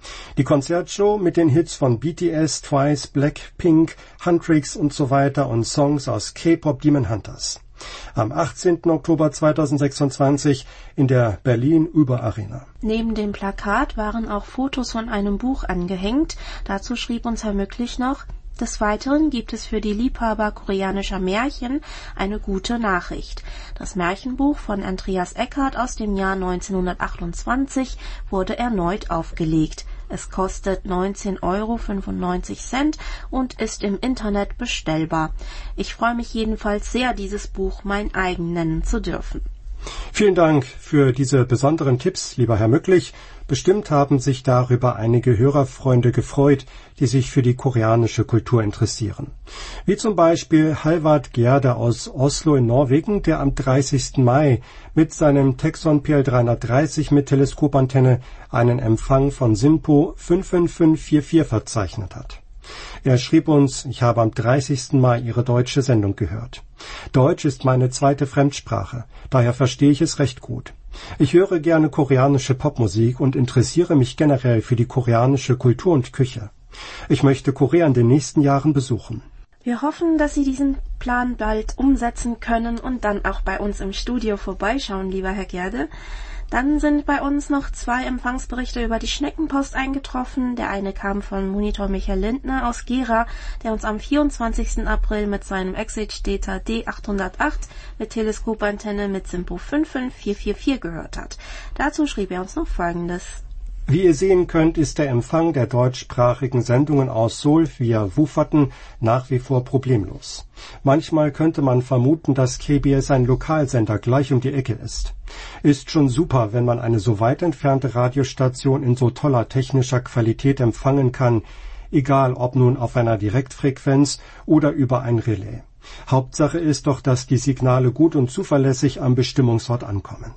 Die Konzertshow mit den Hits von B T S, Twice, Blackpink, Huntrix und so weiter und Songs aus K-Pop Demon Hunters. Am achtzehnten Oktober zweitausendsechsundzwanzig in der Berlin-Über-Arena. Neben dem Plakat waren auch Fotos von einem Buch angehängt. Dazu schrieb uns Herr Mücklich noch: Des Weiteren gibt es für die Liebhaber koreanischer Märchen eine gute Nachricht. Das Märchenbuch von Andreas Eckart aus dem Jahr neunzehnhundertachtundzwanzig wurde erneut aufgelegt. Es kostet neunzehn Euro fünfundneunzig und ist im Internet bestellbar. Ich freue mich jedenfalls sehr, dieses Buch mein eigen nennen zu dürfen. Vielen Dank für diese besonderen Tipps, lieber Herr Mücklich. Bestimmt haben sich darüber einige Hörerfreunde gefreut, die sich für die koreanische Kultur interessieren. Wie zum Beispiel Halvard Gjerde aus Oslo in Norwegen, der am dreißigsten Mai mit seinem Texon P L dreihundertdreißig mit Teleskopantenne einen Empfang von SINPO fünf fünf fünf vier vier verzeichnet hat. Er schrieb uns: Ich habe am dreißigsten Mai Ihre deutsche Sendung gehört. Deutsch ist meine zweite Fremdsprache, daher verstehe ich es recht gut. Ich höre gerne koreanische Popmusik und interessiere mich generell für die koreanische Kultur und Küche. Ich möchte Korea in den nächsten Jahren besuchen. Wir hoffen, dass Sie diesen Plan bald umsetzen können und dann auch bei uns im Studio vorbeischauen, lieber Herr Gjerde. Dann sind bei uns noch zwei Empfangsberichte über die Schneckenpost eingetroffen. Der eine kam von Monitor Michael Lindner aus Gera, der uns am vierundzwanzigsten April mit seinem Exit-Data D achthundertacht mit Teleskopantenne mit SINPO fünf fünf vier vier vier gehört hat. Dazu schrieb er uns noch Folgendes: Wie ihr sehen könnt, ist der Empfang der deutschsprachigen Sendungen aus Seoul via Wuferten nach wie vor problemlos. Manchmal könnte man vermuten, dass K B S ein Lokalsender gleich um die Ecke ist. Ist schon super, wenn man eine so weit entfernte Radiostation in so toller technischer Qualität empfangen kann, egal ob nun auf einer Direktfrequenz oder über ein Relais. Hauptsache ist doch, dass die Signale gut und zuverlässig am Bestimmungsort ankommen.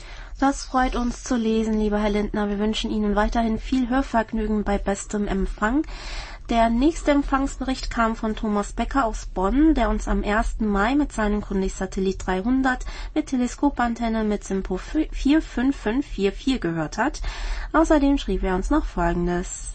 Das freut uns zu lesen, lieber Herr Lindner. Wir wünschen Ihnen weiterhin viel Hörvergnügen bei bestem Empfang. Der nächste Empfangsbericht kam von Thomas Becker aus Bonn, der uns am ersten Mai mit seinem Grundig-Satellit dreihundert mit Teleskopantenne mit SINPO vier fünf fünf vier vier gehört hat. Außerdem schrieb er uns noch Folgendes: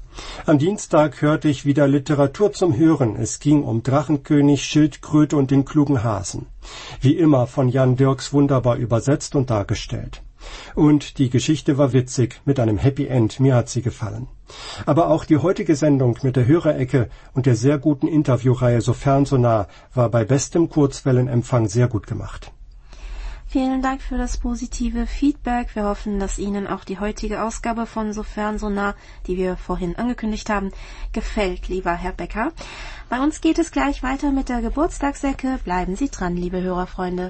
Am Dienstag hörte ich wieder Literatur zum Hören. Es ging um Drachenkönig, Schildkröte und den klugen Hasen. Wie immer von Jan Dirks wunderbar übersetzt und dargestellt. Und die Geschichte war witzig, mit einem Happy End, mir hat sie gefallen. Aber auch die heutige Sendung mit der Hörerecke und der sehr guten Interviewreihe Sofern so nah war bei bestem Kurzwellenempfang sehr gut gemacht. Vielen Dank für das positive Feedback. Wir hoffen, dass Ihnen auch die heutige Ausgabe von Sofern so nah, die wir vorhin angekündigt haben, gefällt, lieber Herr Becker. Bei uns geht es gleich weiter mit der Geburtstagsecke. Bleiben Sie dran, liebe Hörerfreunde.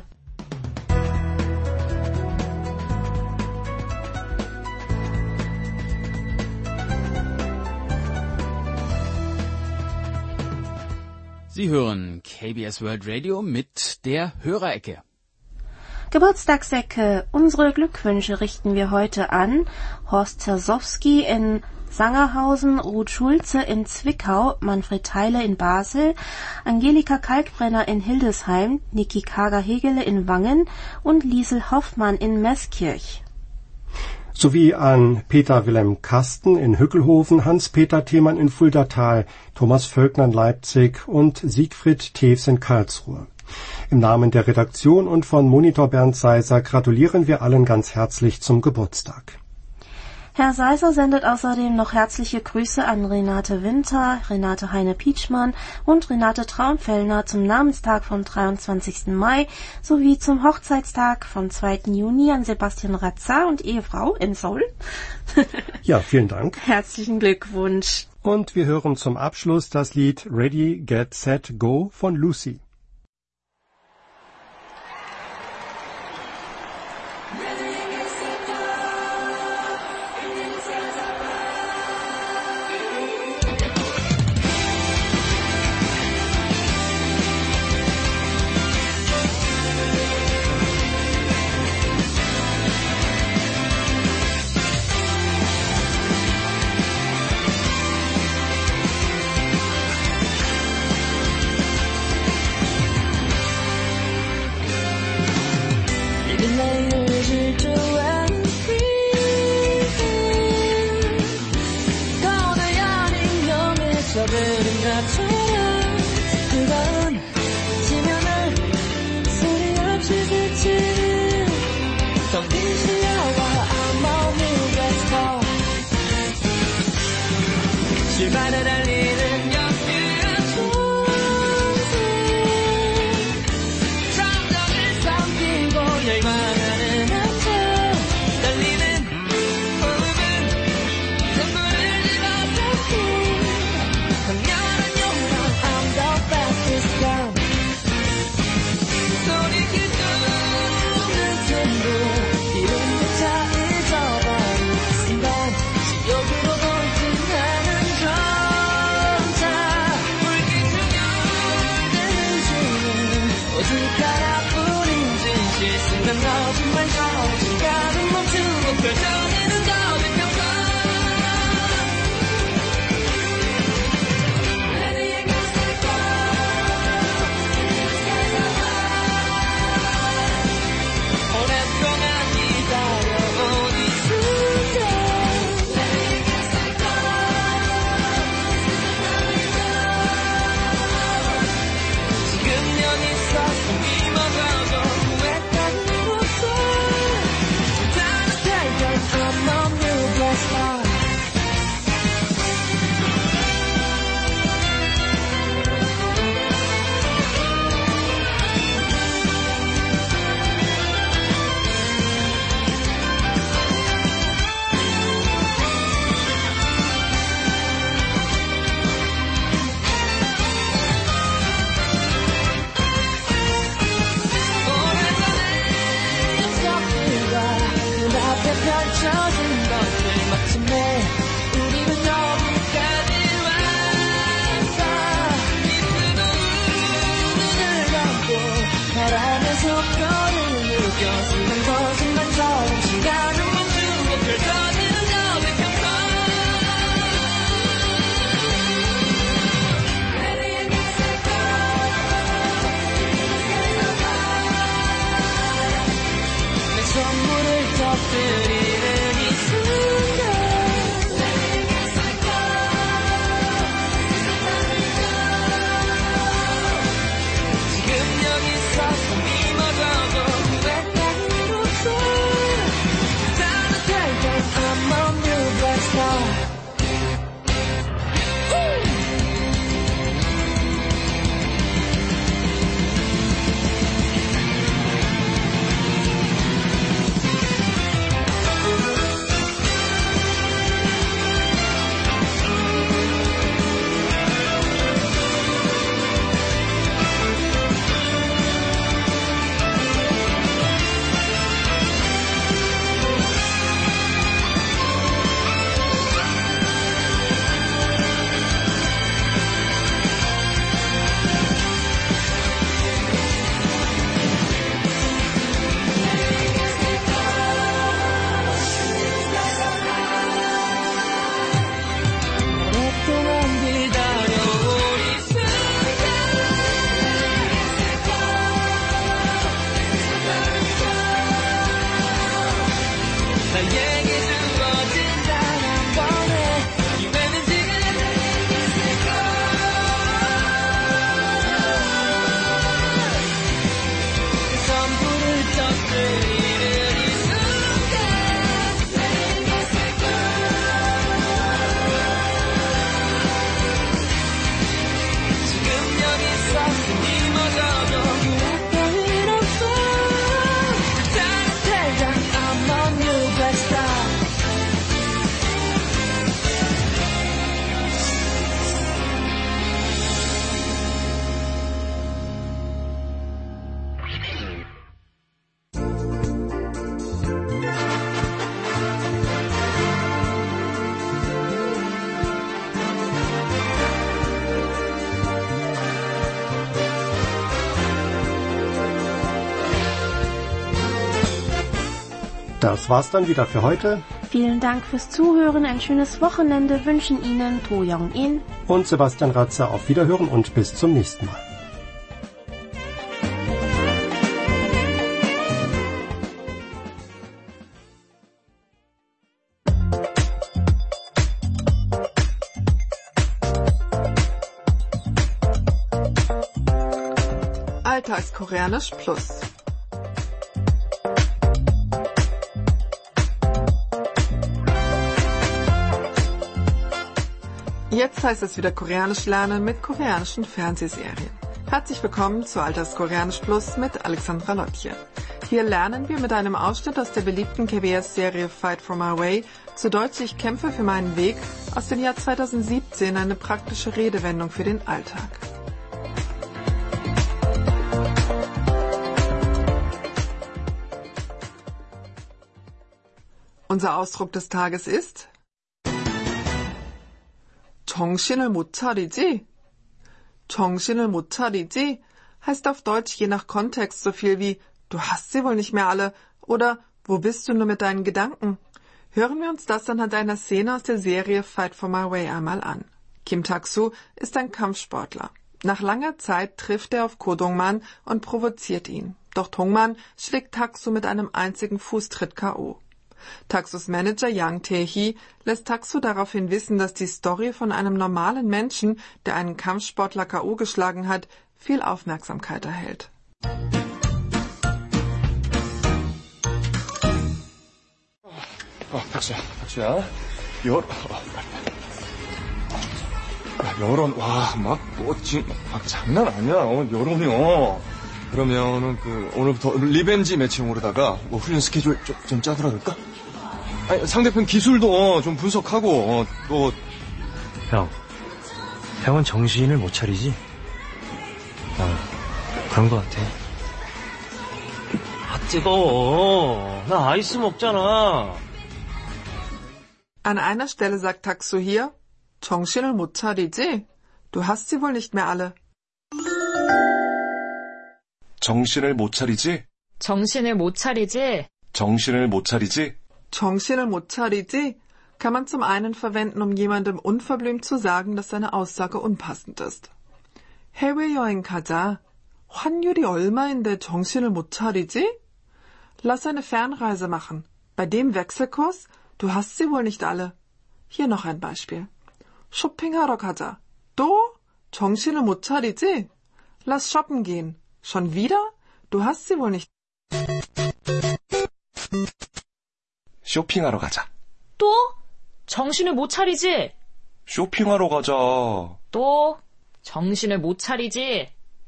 Sie hören K B S World Radio mit der Hörerecke. Geburtstagsecke. Unsere Glückwünsche richten wir heute an Horst Zersowski in Sangerhausen, Ruth Schulze in Zwickau, Manfred Theile in Basel, Angelika Kalkbrenner in Hildesheim, Niki Kager-Hegele in Wangen und Liesel Hoffmann in Meßkirch. Sowie an Peter Wilhelm Kasten in Hückelhoven, Hans-Peter Themann in Fuldatal, Thomas Völkner in Leipzig und Siegfried Tews in Karlsruhe. Im Namen der Redaktion und von Monitor Bernd Seiser gratulieren wir allen ganz herzlich zum Geburtstag. Herr Seiser sendet außerdem noch herzliche Grüße an Renate Winter, Renate Heine-Pietschmann und Renate Traunfellner zum Namenstag vom dreiundzwanzigsten Mai sowie zum Hochzeitstag vom zweiten Juni an Sebastian Razza und Ehefrau in Seoul. Ja, vielen Dank. Herzlichen Glückwunsch. Und wir hören zum Abschluss das Lied Ready, Get, Set, Go von Lucy. Das war's dann wieder für heute. Vielen Dank fürs Zuhören, ein schönes Wochenende wünschen Ihnen To Young-in und Sebastian Ratzer. Auf Wiederhören und bis zum nächsten Mal. Alltagskoreanisch Plus. Jetzt heißt es wieder Koreanisch lernen mit koreanischen Fernsehserien. Herzlich willkommen zu Alltagskoreanisch Plus mit Alexandra Lottje. Hier lernen wir mit einem Ausschnitt aus der beliebten K B S-Serie Fight for My Way, zu Deutsch Ich kämpfe für meinen Weg, aus dem Jahr zweitausendsiebzehn eine praktische Redewendung für den Alltag. Unser Ausdruck des Tages ist 정신을 못 차리지? 정신을 못 차리지? heißt auf Deutsch je nach Kontext so viel wie du hast sie wohl nicht mehr alle oder wo bist du nur mit deinen Gedanken? Hören wir uns das anhand einer Szene aus der Serie Fight for My Way einmal an. Kim Tak-soo ist ein Kampfsportler. Nach langer Zeit trifft er auf Ko Dong-man und provoziert ihn. Doch Dong-man schlägt Tak-soo mit einem einzigen Fußtritt K O Tak-soos Manager Yang Tae-hee lässt Tak-soo daraufhin wissen, dass die Story von einem normalen Menschen, der einen Kampfsportler K O geschlagen hat, viel Aufmerksamkeit erhält. 어, 박수야, 박수야. 열, 여론, 와, 막, 뭐, 지금, 막 장난 아니야. 어, 여론이요. 그러면은, 그, 오늘부터 리벤지 매치용으로다가, 뭐, 훈련 스케줄 좀, 좀 짜더라 그럴까? 아니, 상대편 기술도 좀 분석하고, 어, 또. 형, 형은 정신을 못 차리지? 어, 그런 것 같아. 아, 뜨거워. 나 아이스 먹잖아. An einer Stelle sagt Tak-soo hier, 정신을 못 차리지? Du hast sie wohl nicht mehr alle. 정신을 못 차리지? 정신을 못 차리지? 정신을 못 차리지? 정신을 못 차리지? Kann man zum einen verwenden, um jemandem unverblümt zu sagen, dass seine Aussage unpassend ist. 해외여행 가자. 환율이 얼마인데 정신을 못 차리지? Lass eine Fernreise machen. Bei dem Wechselkurs? Du hast sie wohl nicht alle. Hier noch ein Beispiel. 쇼핑하러 가자. 또? 정신을 못 차리지? Lass shoppen gehen. Schon wieder? Du hast sie wohl nicht. 쇼핑하러 가자. 또? 정신을 못 차리지? 쇼핑하러 가자. 또? 정신을 못 차리지?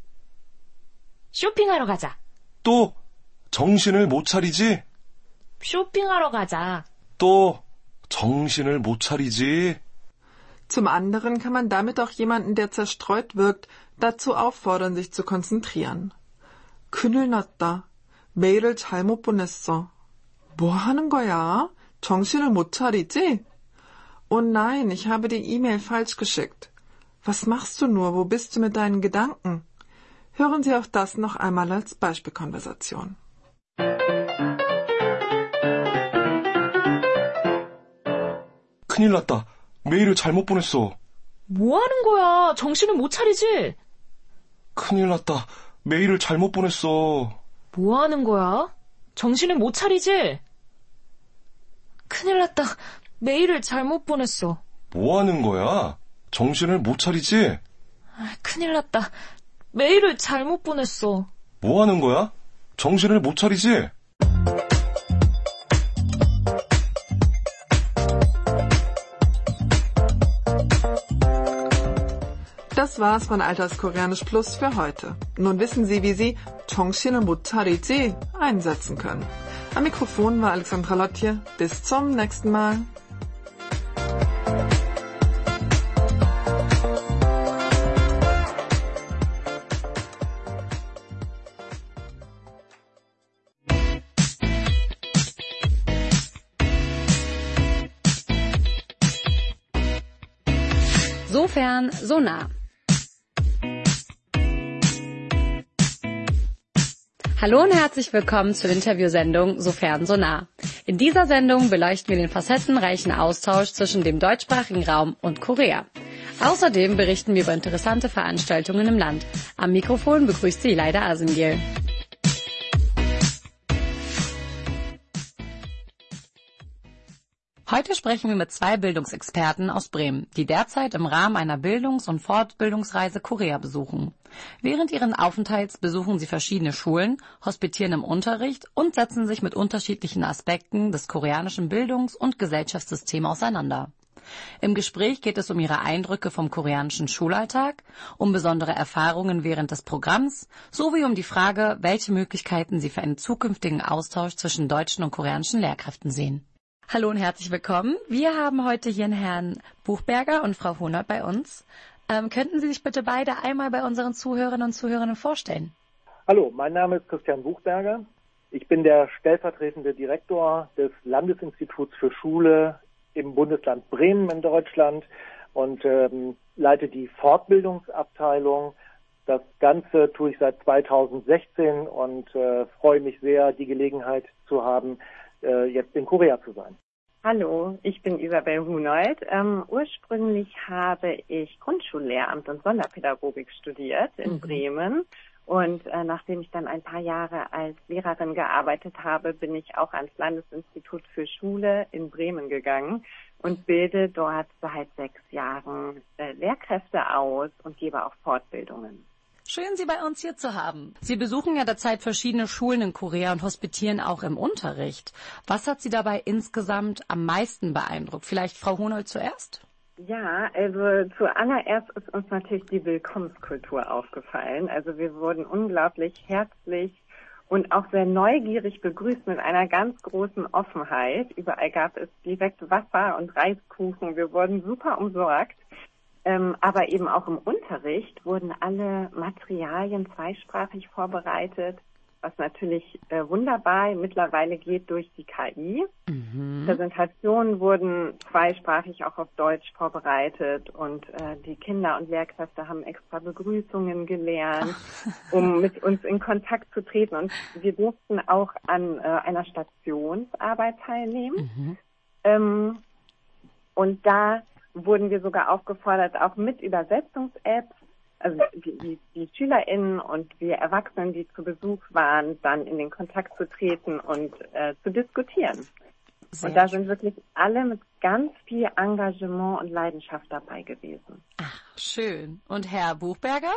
쇼핑하러 가자. 또? 정신을 못 차리지? 쇼핑하러 가자. 또? 정신을 못 차리지? Zum anderen kann man damit auch jemanden, der zerstreut wirkt, dazu auffordern, sich zu konzentrieren. 큰일 났다. 메일을 잘못 보냈어. 뭐 하는 거야? 정신을 못 차리지? Oh nein, ich habe die E-Mail falsch geschickt. Was machst du nur? Wo bist du mit deinen Gedanken? Hören Sie auch das noch einmal als Beispielkonversation. 큰일 났다. 메일을 잘못 보냈어. 뭐 하는 거야? 정신을 못 차리지? 큰일 났다. 메일을 잘못 보냈어. 뭐 하는 거야? 정신을 못 차리지? 큰일 났다. 메일을 잘못 보냈어. 뭐 하는 거야? 정신을 못 차리지? 큰일 났다. 메일을 잘못 보냈어. 뭐 하는 거야? 정신을 못 차리지? Das war's von Alltagskoreanisch Plus für heute. Nun wissen Sie, wie Sie 정신을 못 차리지 einsetzen können. Am Mikrofon war Alexandra Lotje. Bis zum nächsten Mal. Sofern, so nah. Hallo und herzlich willkommen zur Interviewsendung Sofern, so nah. In dieser Sendung beleuchten wir den facettenreichen Austausch zwischen dem deutschsprachigen Raum und Korea. Außerdem berichten wir über interessante Veranstaltungen im Land. Am Mikrofon begrüßt Sie Leila Azimgil. Heute sprechen wir mit zwei Bildungsexperten aus Bremen, die derzeit im Rahmen einer Bildungs- und Fortbildungsreise Korea besuchen. Während ihren Aufenthalts besuchen sie verschiedene Schulen, hospitieren im Unterricht und setzen sich mit unterschiedlichen Aspekten des koreanischen Bildungs- und Gesellschaftssystems auseinander. Im Gespräch geht es um ihre Eindrücke vom koreanischen Schulalltag, um besondere Erfahrungen während des Programms, sowie um die Frage, welche Möglichkeiten sie für einen zukünftigen Austausch zwischen deutschen und koreanischen Lehrkräften sehen. Hallo und herzlich willkommen. Wir haben heute hier Herrn Buchberger und Frau Hunold bei uns. Ähm, könnten Sie sich bitte beide einmal bei unseren Zuhörerinnen und Zuhörern vorstellen? Hallo, mein Name ist Christian Buchberger. Ich bin der stellvertretende Direktor des Landesinstituts für Schule im Bundesland Bremen in Deutschland und ähm, leite die Fortbildungsabteilung. Das Ganze tue ich seit zweitausendsechzehn und äh, freue mich sehr, die Gelegenheit zu haben, jetzt in Korea zu sein. Hallo, ich bin Isabel Hunold. Ähm, ursprünglich habe ich Grundschullehramt und Sonderpädagogik studiert in mhm. Bremen. Und äh, nachdem ich dann ein paar Jahre als Lehrerin gearbeitet habe, bin ich auch ans Landesinstitut für Schule in Bremen gegangen und bilde dort seit sechs Jahren äh, Lehrkräfte aus und gebe auch Fortbildungen. Schön, Sie bei uns hier zu haben. Sie besuchen ja derzeit verschiedene Schulen in Korea und hospitieren auch im Unterricht. Was hat Sie dabei insgesamt am meisten beeindruckt? Vielleicht Frau Hunold zuerst? Ja, also zuallererst ist uns natürlich die Willkommenskultur aufgefallen. Also wir wurden unglaublich herzlich und auch sehr neugierig begrüßt mit einer ganz großen Offenheit. Überall gab es direkt Wasser und Reiskuchen. Wir wurden super umsorgt. Ähm, aber eben auch im Unterricht wurden alle Materialien zweisprachig vorbereitet, was natürlich äh, wunderbar mittlerweile geht durch die K I. Mhm. Präsentationen wurden zweisprachig auch auf Deutsch vorbereitet und äh, die Kinder und Lehrkräfte haben extra Begrüßungen gelernt, um mit uns in Kontakt zu treten. Und wir durften auch an äh, einer Stationsarbeit teilnehmen. Mhm. Ähm, und da wurden wir sogar aufgefordert, auch mit Übersetzungs-Apps, also die, die, die SchülerInnen und wir Erwachsenen, die zu Besuch waren, dann in den Kontakt zu treten und äh, zu diskutieren. Sehr und da sind wirklich alle mit ganz viel Engagement und Leidenschaft dabei gewesen. Ach, schön. Und Herr Buchberger?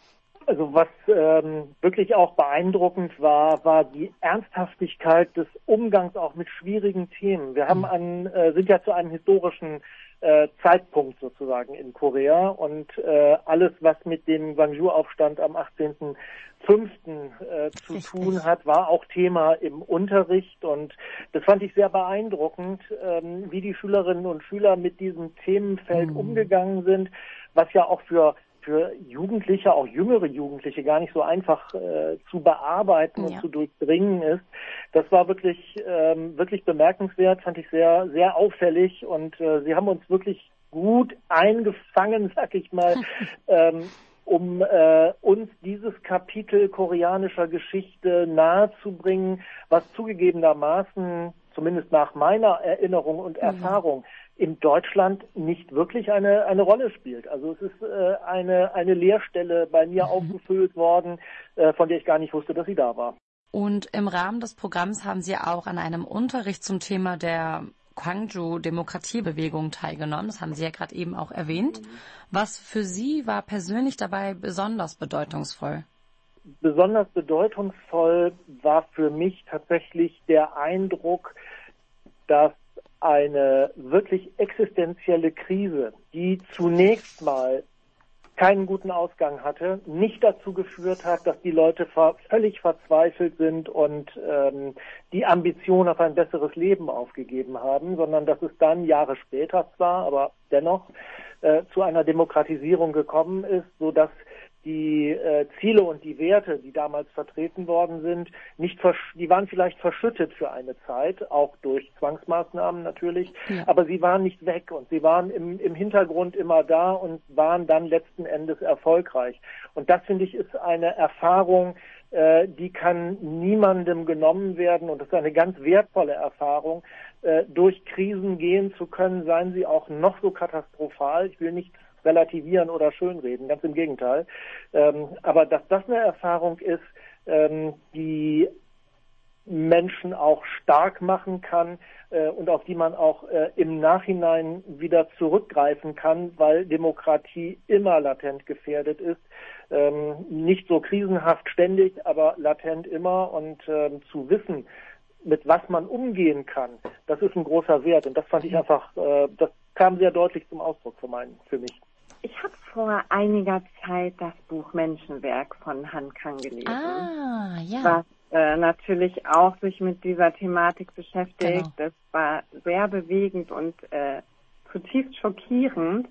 Also was ähm, wirklich auch beeindruckend war, war die Ernsthaftigkeit des Umgangs auch mit schwierigen Themen. Wir haben an, äh, sind ja zu einem historischen äh, Zeitpunkt sozusagen in Korea und äh, alles, was mit dem Gwangju-Aufstand am achtzehnten fünften Äh, zu Richtig. tun hat, war auch Thema im Unterricht und das fand ich sehr beeindruckend, ähm, wie die Schülerinnen und Schüler mit diesem Themenfeld mhm. umgegangen sind, was ja auch für für Jugendliche, auch jüngere Jugendliche, gar nicht so einfach äh, zu bearbeiten ja. und zu durchdringen ist. Das war wirklich ähm, wirklich bemerkenswert, fand ich sehr sehr auffällig und äh, sie haben uns wirklich gut eingefangen, sag ich mal, ähm, um äh, uns dieses Kapitel koreanischer Geschichte nahezubringen, was zugegebenermaßen, zumindest nach meiner Erinnerung und Erfahrung, mhm. in Deutschland nicht wirklich eine eine Rolle spielt. Also es ist äh, eine eine Leerstelle bei mir mhm. aufgefüllt worden, äh, von der ich gar nicht wusste, dass sie da war. Und im Rahmen des Programms haben Sie auch an einem Unterricht zum Thema der Gwangju-Demokratiebewegung teilgenommen. Das haben Sie ja gerade eben auch erwähnt. Mhm. Was für Sie war persönlich dabei besonders bedeutungsvoll? Besonders bedeutungsvoll war für mich tatsächlich der Eindruck, dass eine wirklich existenzielle Krise, die zunächst mal keinen guten Ausgang hatte, nicht dazu geführt hat, dass die Leute ver- völlig verzweifelt sind und ähm, die Ambition auf ein besseres Leben aufgegeben haben, sondern dass es dann Jahre später zwar, aber dennoch äh, zu einer Demokratisierung gekommen ist, sodass die äh, Ziele und die Werte, die damals vertreten worden sind, nicht versch- die waren vielleicht verschüttet für eine Zeit, auch durch Zwangsmaßnahmen natürlich, ja. aber sie waren nicht weg und sie waren im, im Hintergrund immer da und waren dann letzten Endes erfolgreich. Und das, finde ich, ist eine Erfahrung, äh, die kann niemandem genommen werden und das ist eine ganz wertvolle Erfahrung, äh, durch Krisen gehen zu können, seien sie auch noch so katastrophal. Ich will nicht relativieren oder schönreden, ganz im Gegenteil. Ähm, aber dass das eine Erfahrung ist, ähm, die Menschen auch stark machen kann äh, und auf die man auch äh, im Nachhinein wieder zurückgreifen kann, weil Demokratie immer latent gefährdet ist. Ähm, nicht so krisenhaft ständig, aber latent immer. Und ähm, zu wissen, mit was man umgehen kann, das ist ein großer Wert. Und das fand ich einfach, äh, das kam sehr deutlich zum Ausdruck für, mein, für mich. Ich habe vor einiger Zeit das Buch Menschenwerk von Han Kang gelesen. Ah, ja. Was äh, natürlich auch sich mit dieser Thematik beschäftigt. Genau. Das war sehr bewegend und äh, zutiefst schockierend.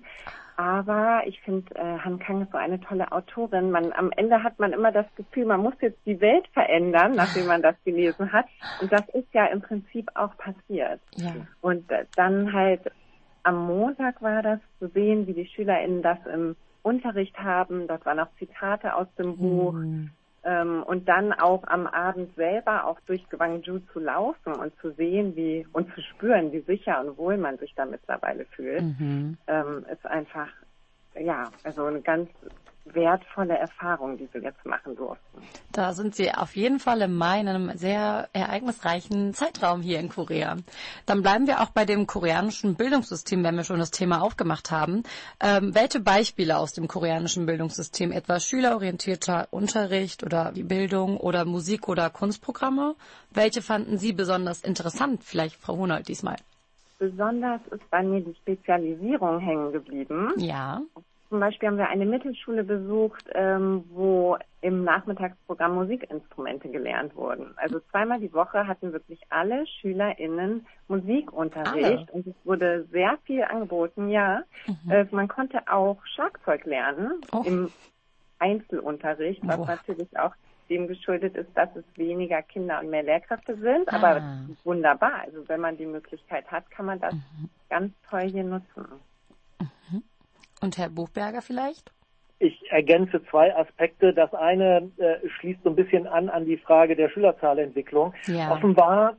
Aber ich finde, äh, Han Kang ist so eine tolle Autorin. Man, am Ende hat man immer das Gefühl, man muss jetzt die Welt verändern, nachdem man das gelesen hat. Und das ist ja im Prinzip auch passiert. Ja. Und äh, dann halt am Montag war das zu sehen, wie die SchülerInnen das im Unterricht haben. Dort waren auch Zitate aus dem Buch. Mhm. Ähm, und dann auch am Abend selber auch durch Gwangju zu laufen und zu sehen, wie und zu spüren, wie sicher und wohl man sich da mittlerweile fühlt, mhm. ähm, ist einfach, ja, also eine ganz wertvolle Erfahrung, die wir jetzt machen durften. Da sind Sie auf jeden Fall im Mai in einem sehr ereignisreichen Zeitraum hier in Korea. Dann bleiben wir auch bei dem koreanischen Bildungssystem, wenn wir schon das Thema aufgemacht haben. Ähm, welche Beispiele aus dem koreanischen Bildungssystem, etwa schülerorientierter Unterricht oder die Bildung oder Musik- oder Kunstprogramme, welche fanden Sie besonders interessant? Vielleicht Frau Honold diesmal. Besonders ist bei mir die Spezialisierung hängen geblieben. Ja. Zum Beispiel haben wir eine Mittelschule besucht, ähm, wo im Nachmittagsprogramm Musikinstrumente gelernt wurden. Also zweimal die Woche hatten wirklich alle SchülerInnen Musikunterricht alle. Und es wurde sehr viel angeboten, ja. Mhm. Äh, man konnte auch Schlagzeug lernen oh. im Einzelunterricht, was oh. natürlich auch dem geschuldet ist, dass es weniger Kinder und mehr Lehrkräfte sind. Aber ah. wunderbar. Also wenn man die Möglichkeit hat, kann man das mhm. ganz toll hier nutzen. Mhm. Und Herr Buchberger vielleicht? Ich ergänze zwei Aspekte. Das eine äh, schließt so ein bisschen an an die Frage der Schülerzahlentwicklung. Ja. Offenbar,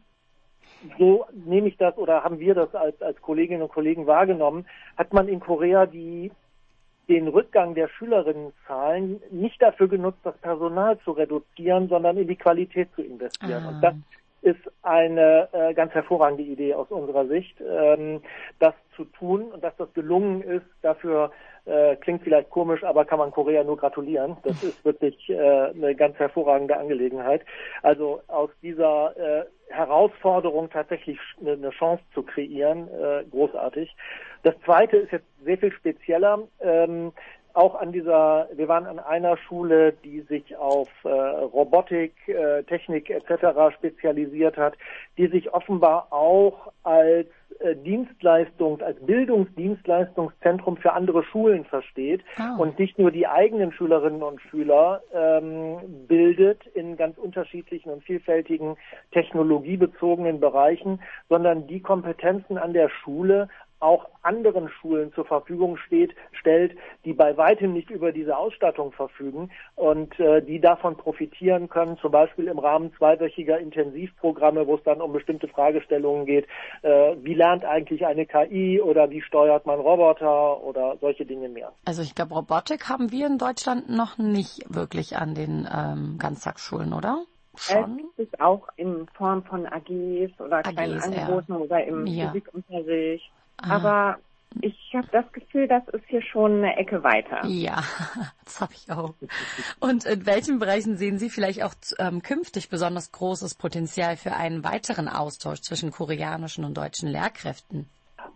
so nehme ich das oder haben wir das als, als Kolleginnen und Kollegen wahrgenommen, hat man in Korea die, den Rückgang der Schülerinnenzahlen nicht dafür genutzt, das Personal zu reduzieren, sondern in die Qualität zu investieren. Ah. Und das ist eine äh, ganz hervorragende Idee aus unserer Sicht, ähm, das zu tun und dass das gelungen ist. Dafür äh, klingt vielleicht komisch, aber kann man Korea nur gratulieren. Das ist wirklich äh, eine ganz hervorragende Angelegenheit. Also aus dieser äh, Herausforderung tatsächlich eine Chance zu kreieren, äh, großartig. Das Zweite ist jetzt sehr viel spezieller. Ähm, Auch an dieser, wir waren an einer Schule, die sich auf äh, Robotik, äh, Technik et cetera spezialisiert hat, die sich offenbar auch als äh, Dienstleistung, als Bildungsdienstleistungszentrum für andere Schulen versteht oh. und nicht nur die eigenen Schülerinnen und Schüler ähm, bildet in ganz unterschiedlichen und vielfältigen technologiebezogenen Bereichen, sondern die Kompetenzen an der Schule auch anderen Schulen zur Verfügung steht, stellt, die bei weitem nicht über diese Ausstattung verfügen und äh, die davon profitieren können, zum Beispiel im Rahmen zweiwöchiger Intensivprogramme, wo es dann um bestimmte Fragestellungen geht, äh, wie lernt eigentlich eine K I oder wie steuert man Roboter oder solche Dinge mehr. Also ich glaube, Robotik haben wir in Deutschland noch nicht wirklich an den ähm, Ganztagsschulen, oder? Schon? Es gibt es auch in Form von A Gs oder kleinen Angeboten ja. oder im ja. Physikunterricht. Ah. Aber ich habe das Gefühl, das ist hier schon eine Ecke weiter. Ja, das habe ich auch. Und in welchen Bereichen sehen Sie vielleicht auch ähm, künftig besonders großes Potenzial für einen weiteren Austausch zwischen koreanischen und deutschen Lehrkräften?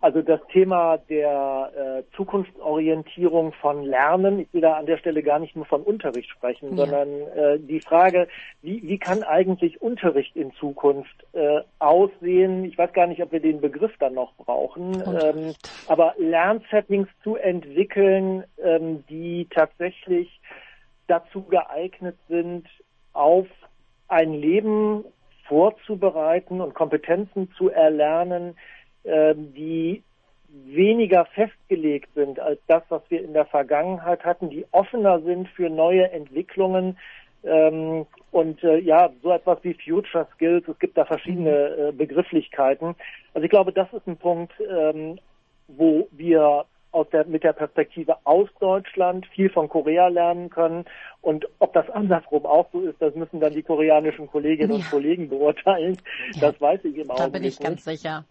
also das Thema der äh, Zukunftsorientierung von Lernen, ich will da an der Stelle gar nicht nur von Unterricht sprechen, ja. sondern äh, die Frage, wie, wie kann eigentlich Unterricht in Zukunft äh, aussehen? Ich weiß gar nicht, ob wir den Begriff dann noch brauchen, ähm, aber Lernsettings zu entwickeln, ähm, die tatsächlich dazu geeignet sind, auf ein Leben vorzubereiten und Kompetenzen zu erlernen, die weniger festgelegt sind als das, was wir in der Vergangenheit hatten, die offener sind für neue Entwicklungen ähm, und äh, ja, so etwas wie Future Skills, es gibt da verschiedene äh, Begrifflichkeiten. Also ich glaube, das ist ein Punkt, ähm, wo wir aus der, mit der Perspektive aus Deutschland viel von Korea lernen können. Und ob das andersrum auch so ist, das müssen dann die koreanischen Kolleginnen ja. und Kollegen beurteilen. Ja. Das weiß ich im Augenblick. Da bin ich ganz nicht. sicher.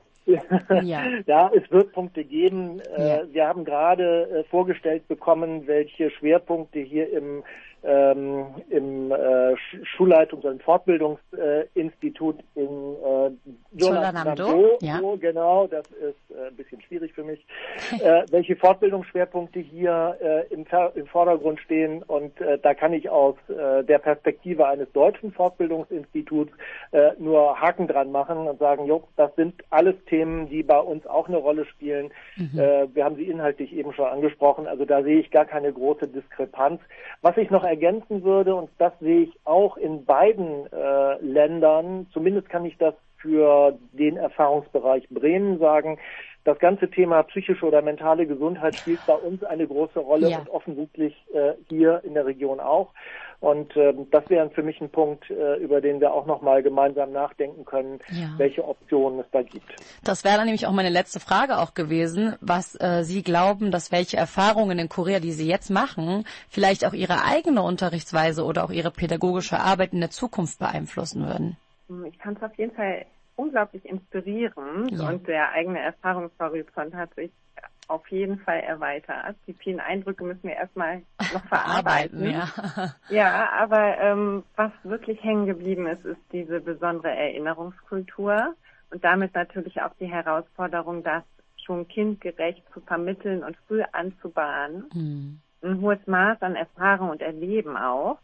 Ja. ja, es wird Punkte geben. Ja. Wir haben gerade äh, vorgestellt bekommen, welche Schwerpunkte hier im, ähm, im äh, Schulleitungs- und Fortbildungsinstitut äh, in äh, Jeollanam-do, ja. genau, das ist äh, ein bisschen schwierig für mich, äh, welche Fortbildungsschwerpunkte hier äh, im, im Vordergrund stehen. Und äh, da kann ich aus äh, der Perspektive eines deutschen Fortbildungsinstituts äh, nur Haken dran machen und sagen, jo, das sind alles Themen, die bei uns auch eine Rolle spielen. Mhm. Äh, wir haben sie inhaltlich eben schon angesprochen, also da sehe ich gar keine große Diskrepanz. Was ich noch ergänzen würde, und das sehe ich auch in beiden äh, Ländern, zumindest kann ich das für den Erfahrungsbereich Bremen sagen, das ganze Thema psychische oder mentale Gesundheit spielt bei uns eine große Rolle ja. und offensichtlich äh, hier in der Region auch. Und äh, das wäre für mich ein Punkt, äh, über den wir auch nochmal gemeinsam nachdenken können, ja. welche Optionen es da gibt. Das wäre dann nämlich auch meine letzte Frage auch gewesen, was äh, Sie glauben, dass welche Erfahrungen in Korea, die Sie jetzt machen, vielleicht auch Ihre eigene Unterrichtsweise oder auch Ihre pädagogische Arbeit in der Zukunft beeinflussen würden. Ich fand es auf jeden Fall unglaublich inspirierend ja. und der eigene Erfahrungshorizont hat sich auf jeden Fall erweitert. Die vielen Eindrücke müssen wir erstmal noch verarbeiten. ja. ja, aber ähm, was wirklich hängen geblieben ist, ist diese besondere Erinnerungskultur und damit natürlich auch die Herausforderung, das schon kindgerecht zu vermitteln und früh anzubahnen. Mhm. Ein hohes Maß an Erfahrung und Erleben auch.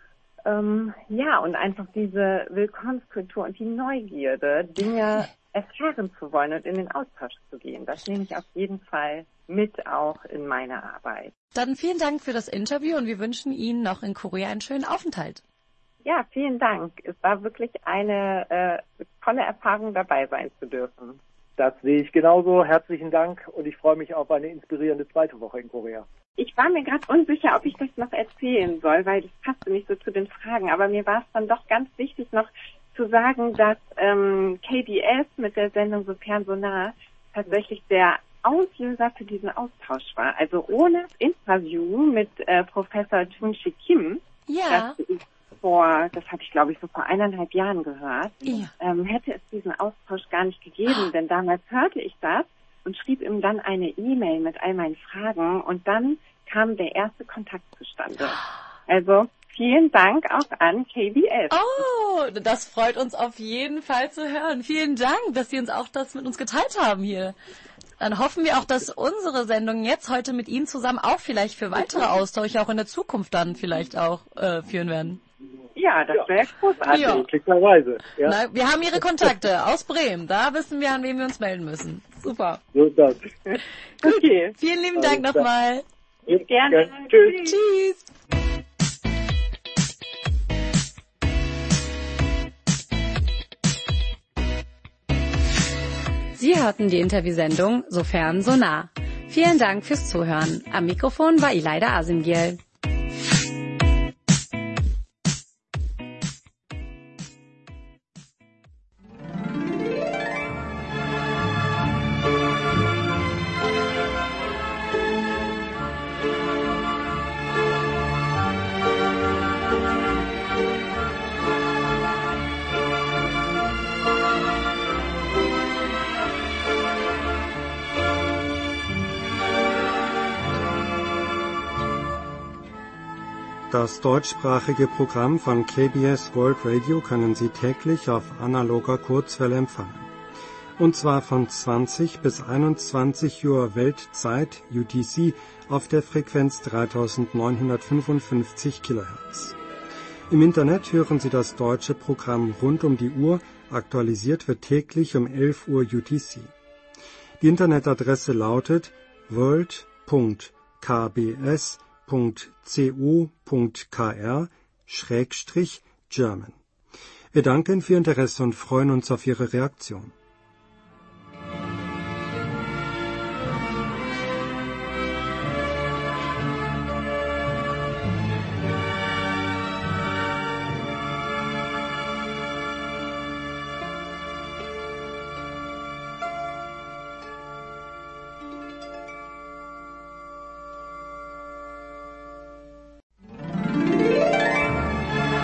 Ähm, ja, und einfach diese Willkommenskultur und die Neugierde, Dinge erfahren zu wollen und in den Austausch zu gehen. Das nehme ich auf jeden Fall mit auch in meiner Arbeit. Dann vielen Dank für das Interview und wir wünschen Ihnen noch in Korea einen schönen Aufenthalt. Ja, vielen Dank. Es war wirklich eine äh, tolle Erfahrung, dabei sein zu dürfen. Das sehe ich genauso. Herzlichen Dank und ich freue mich auf eine inspirierende zweite Woche in Korea. Ich war mir gerade unsicher, ob ich das noch erzählen soll, weil das passte nicht so zu den Fragen. Aber mir war es dann doch ganz wichtig, noch zu sagen, dass ähm, K B S mit der Sendung So fern, so nah tatsächlich der Auslöser für diesen Austausch war. Also ohne das Interview mit äh, Professor Chun-Shi Kim, ja. das ich vor, das hatte ich glaube ich so vor eineinhalb Jahren gehört, ja. ähm, hätte es diesen Austausch gar nicht gegeben, denn damals hörte ich das und schrieb ihm dann eine E-Mail mit all meinen Fragen und dann kam der erste Kontakt zustande. Also vielen Dank auch an K B S. Oh, das freut uns auf jeden Fall zu hören. Vielen Dank, dass Sie uns auch das mit uns geteilt haben hier. Dann hoffen wir auch, dass unsere Sendung jetzt heute mit Ihnen zusammen auch vielleicht für weitere Austausche auch in der Zukunft dann vielleicht auch äh, führen werden. Ja, das wäre großartig. Ja. Klarerweise. Ja. Na, wir haben Ihre Kontakte aus Bremen. Da wissen wir, an wen wir uns melden müssen. Super. So ist das. Gut. Okay. Vielen lieben Dank nochmal. Ja, gerne. Tschüss. Tschüss. Sie hörten die Interviewsendung So fern, so nah. Vielen Dank fürs Zuhören. Am Mikrofon war Ilayda Asimgiel. Das deutschsprachige Programm von K B S World Radio können Sie täglich auf analoger Kurzwelle empfangen. und zwar von zwanzig bis einundzwanzig Uhr Weltzeit U T C auf der Frequenz dreitausendneunhundertfünfundfünfzig Kilohertz. Im Internet hören Sie das deutsche Programm rund um die Uhr, aktualisiert wird täglich um elf Uhr U T C. Die Internetadresse lautet world punkt k b s punkt co punkt k r Schrägstrich German. Wir danken für Ihr Interesse und freuen uns auf Ihre Reaktion.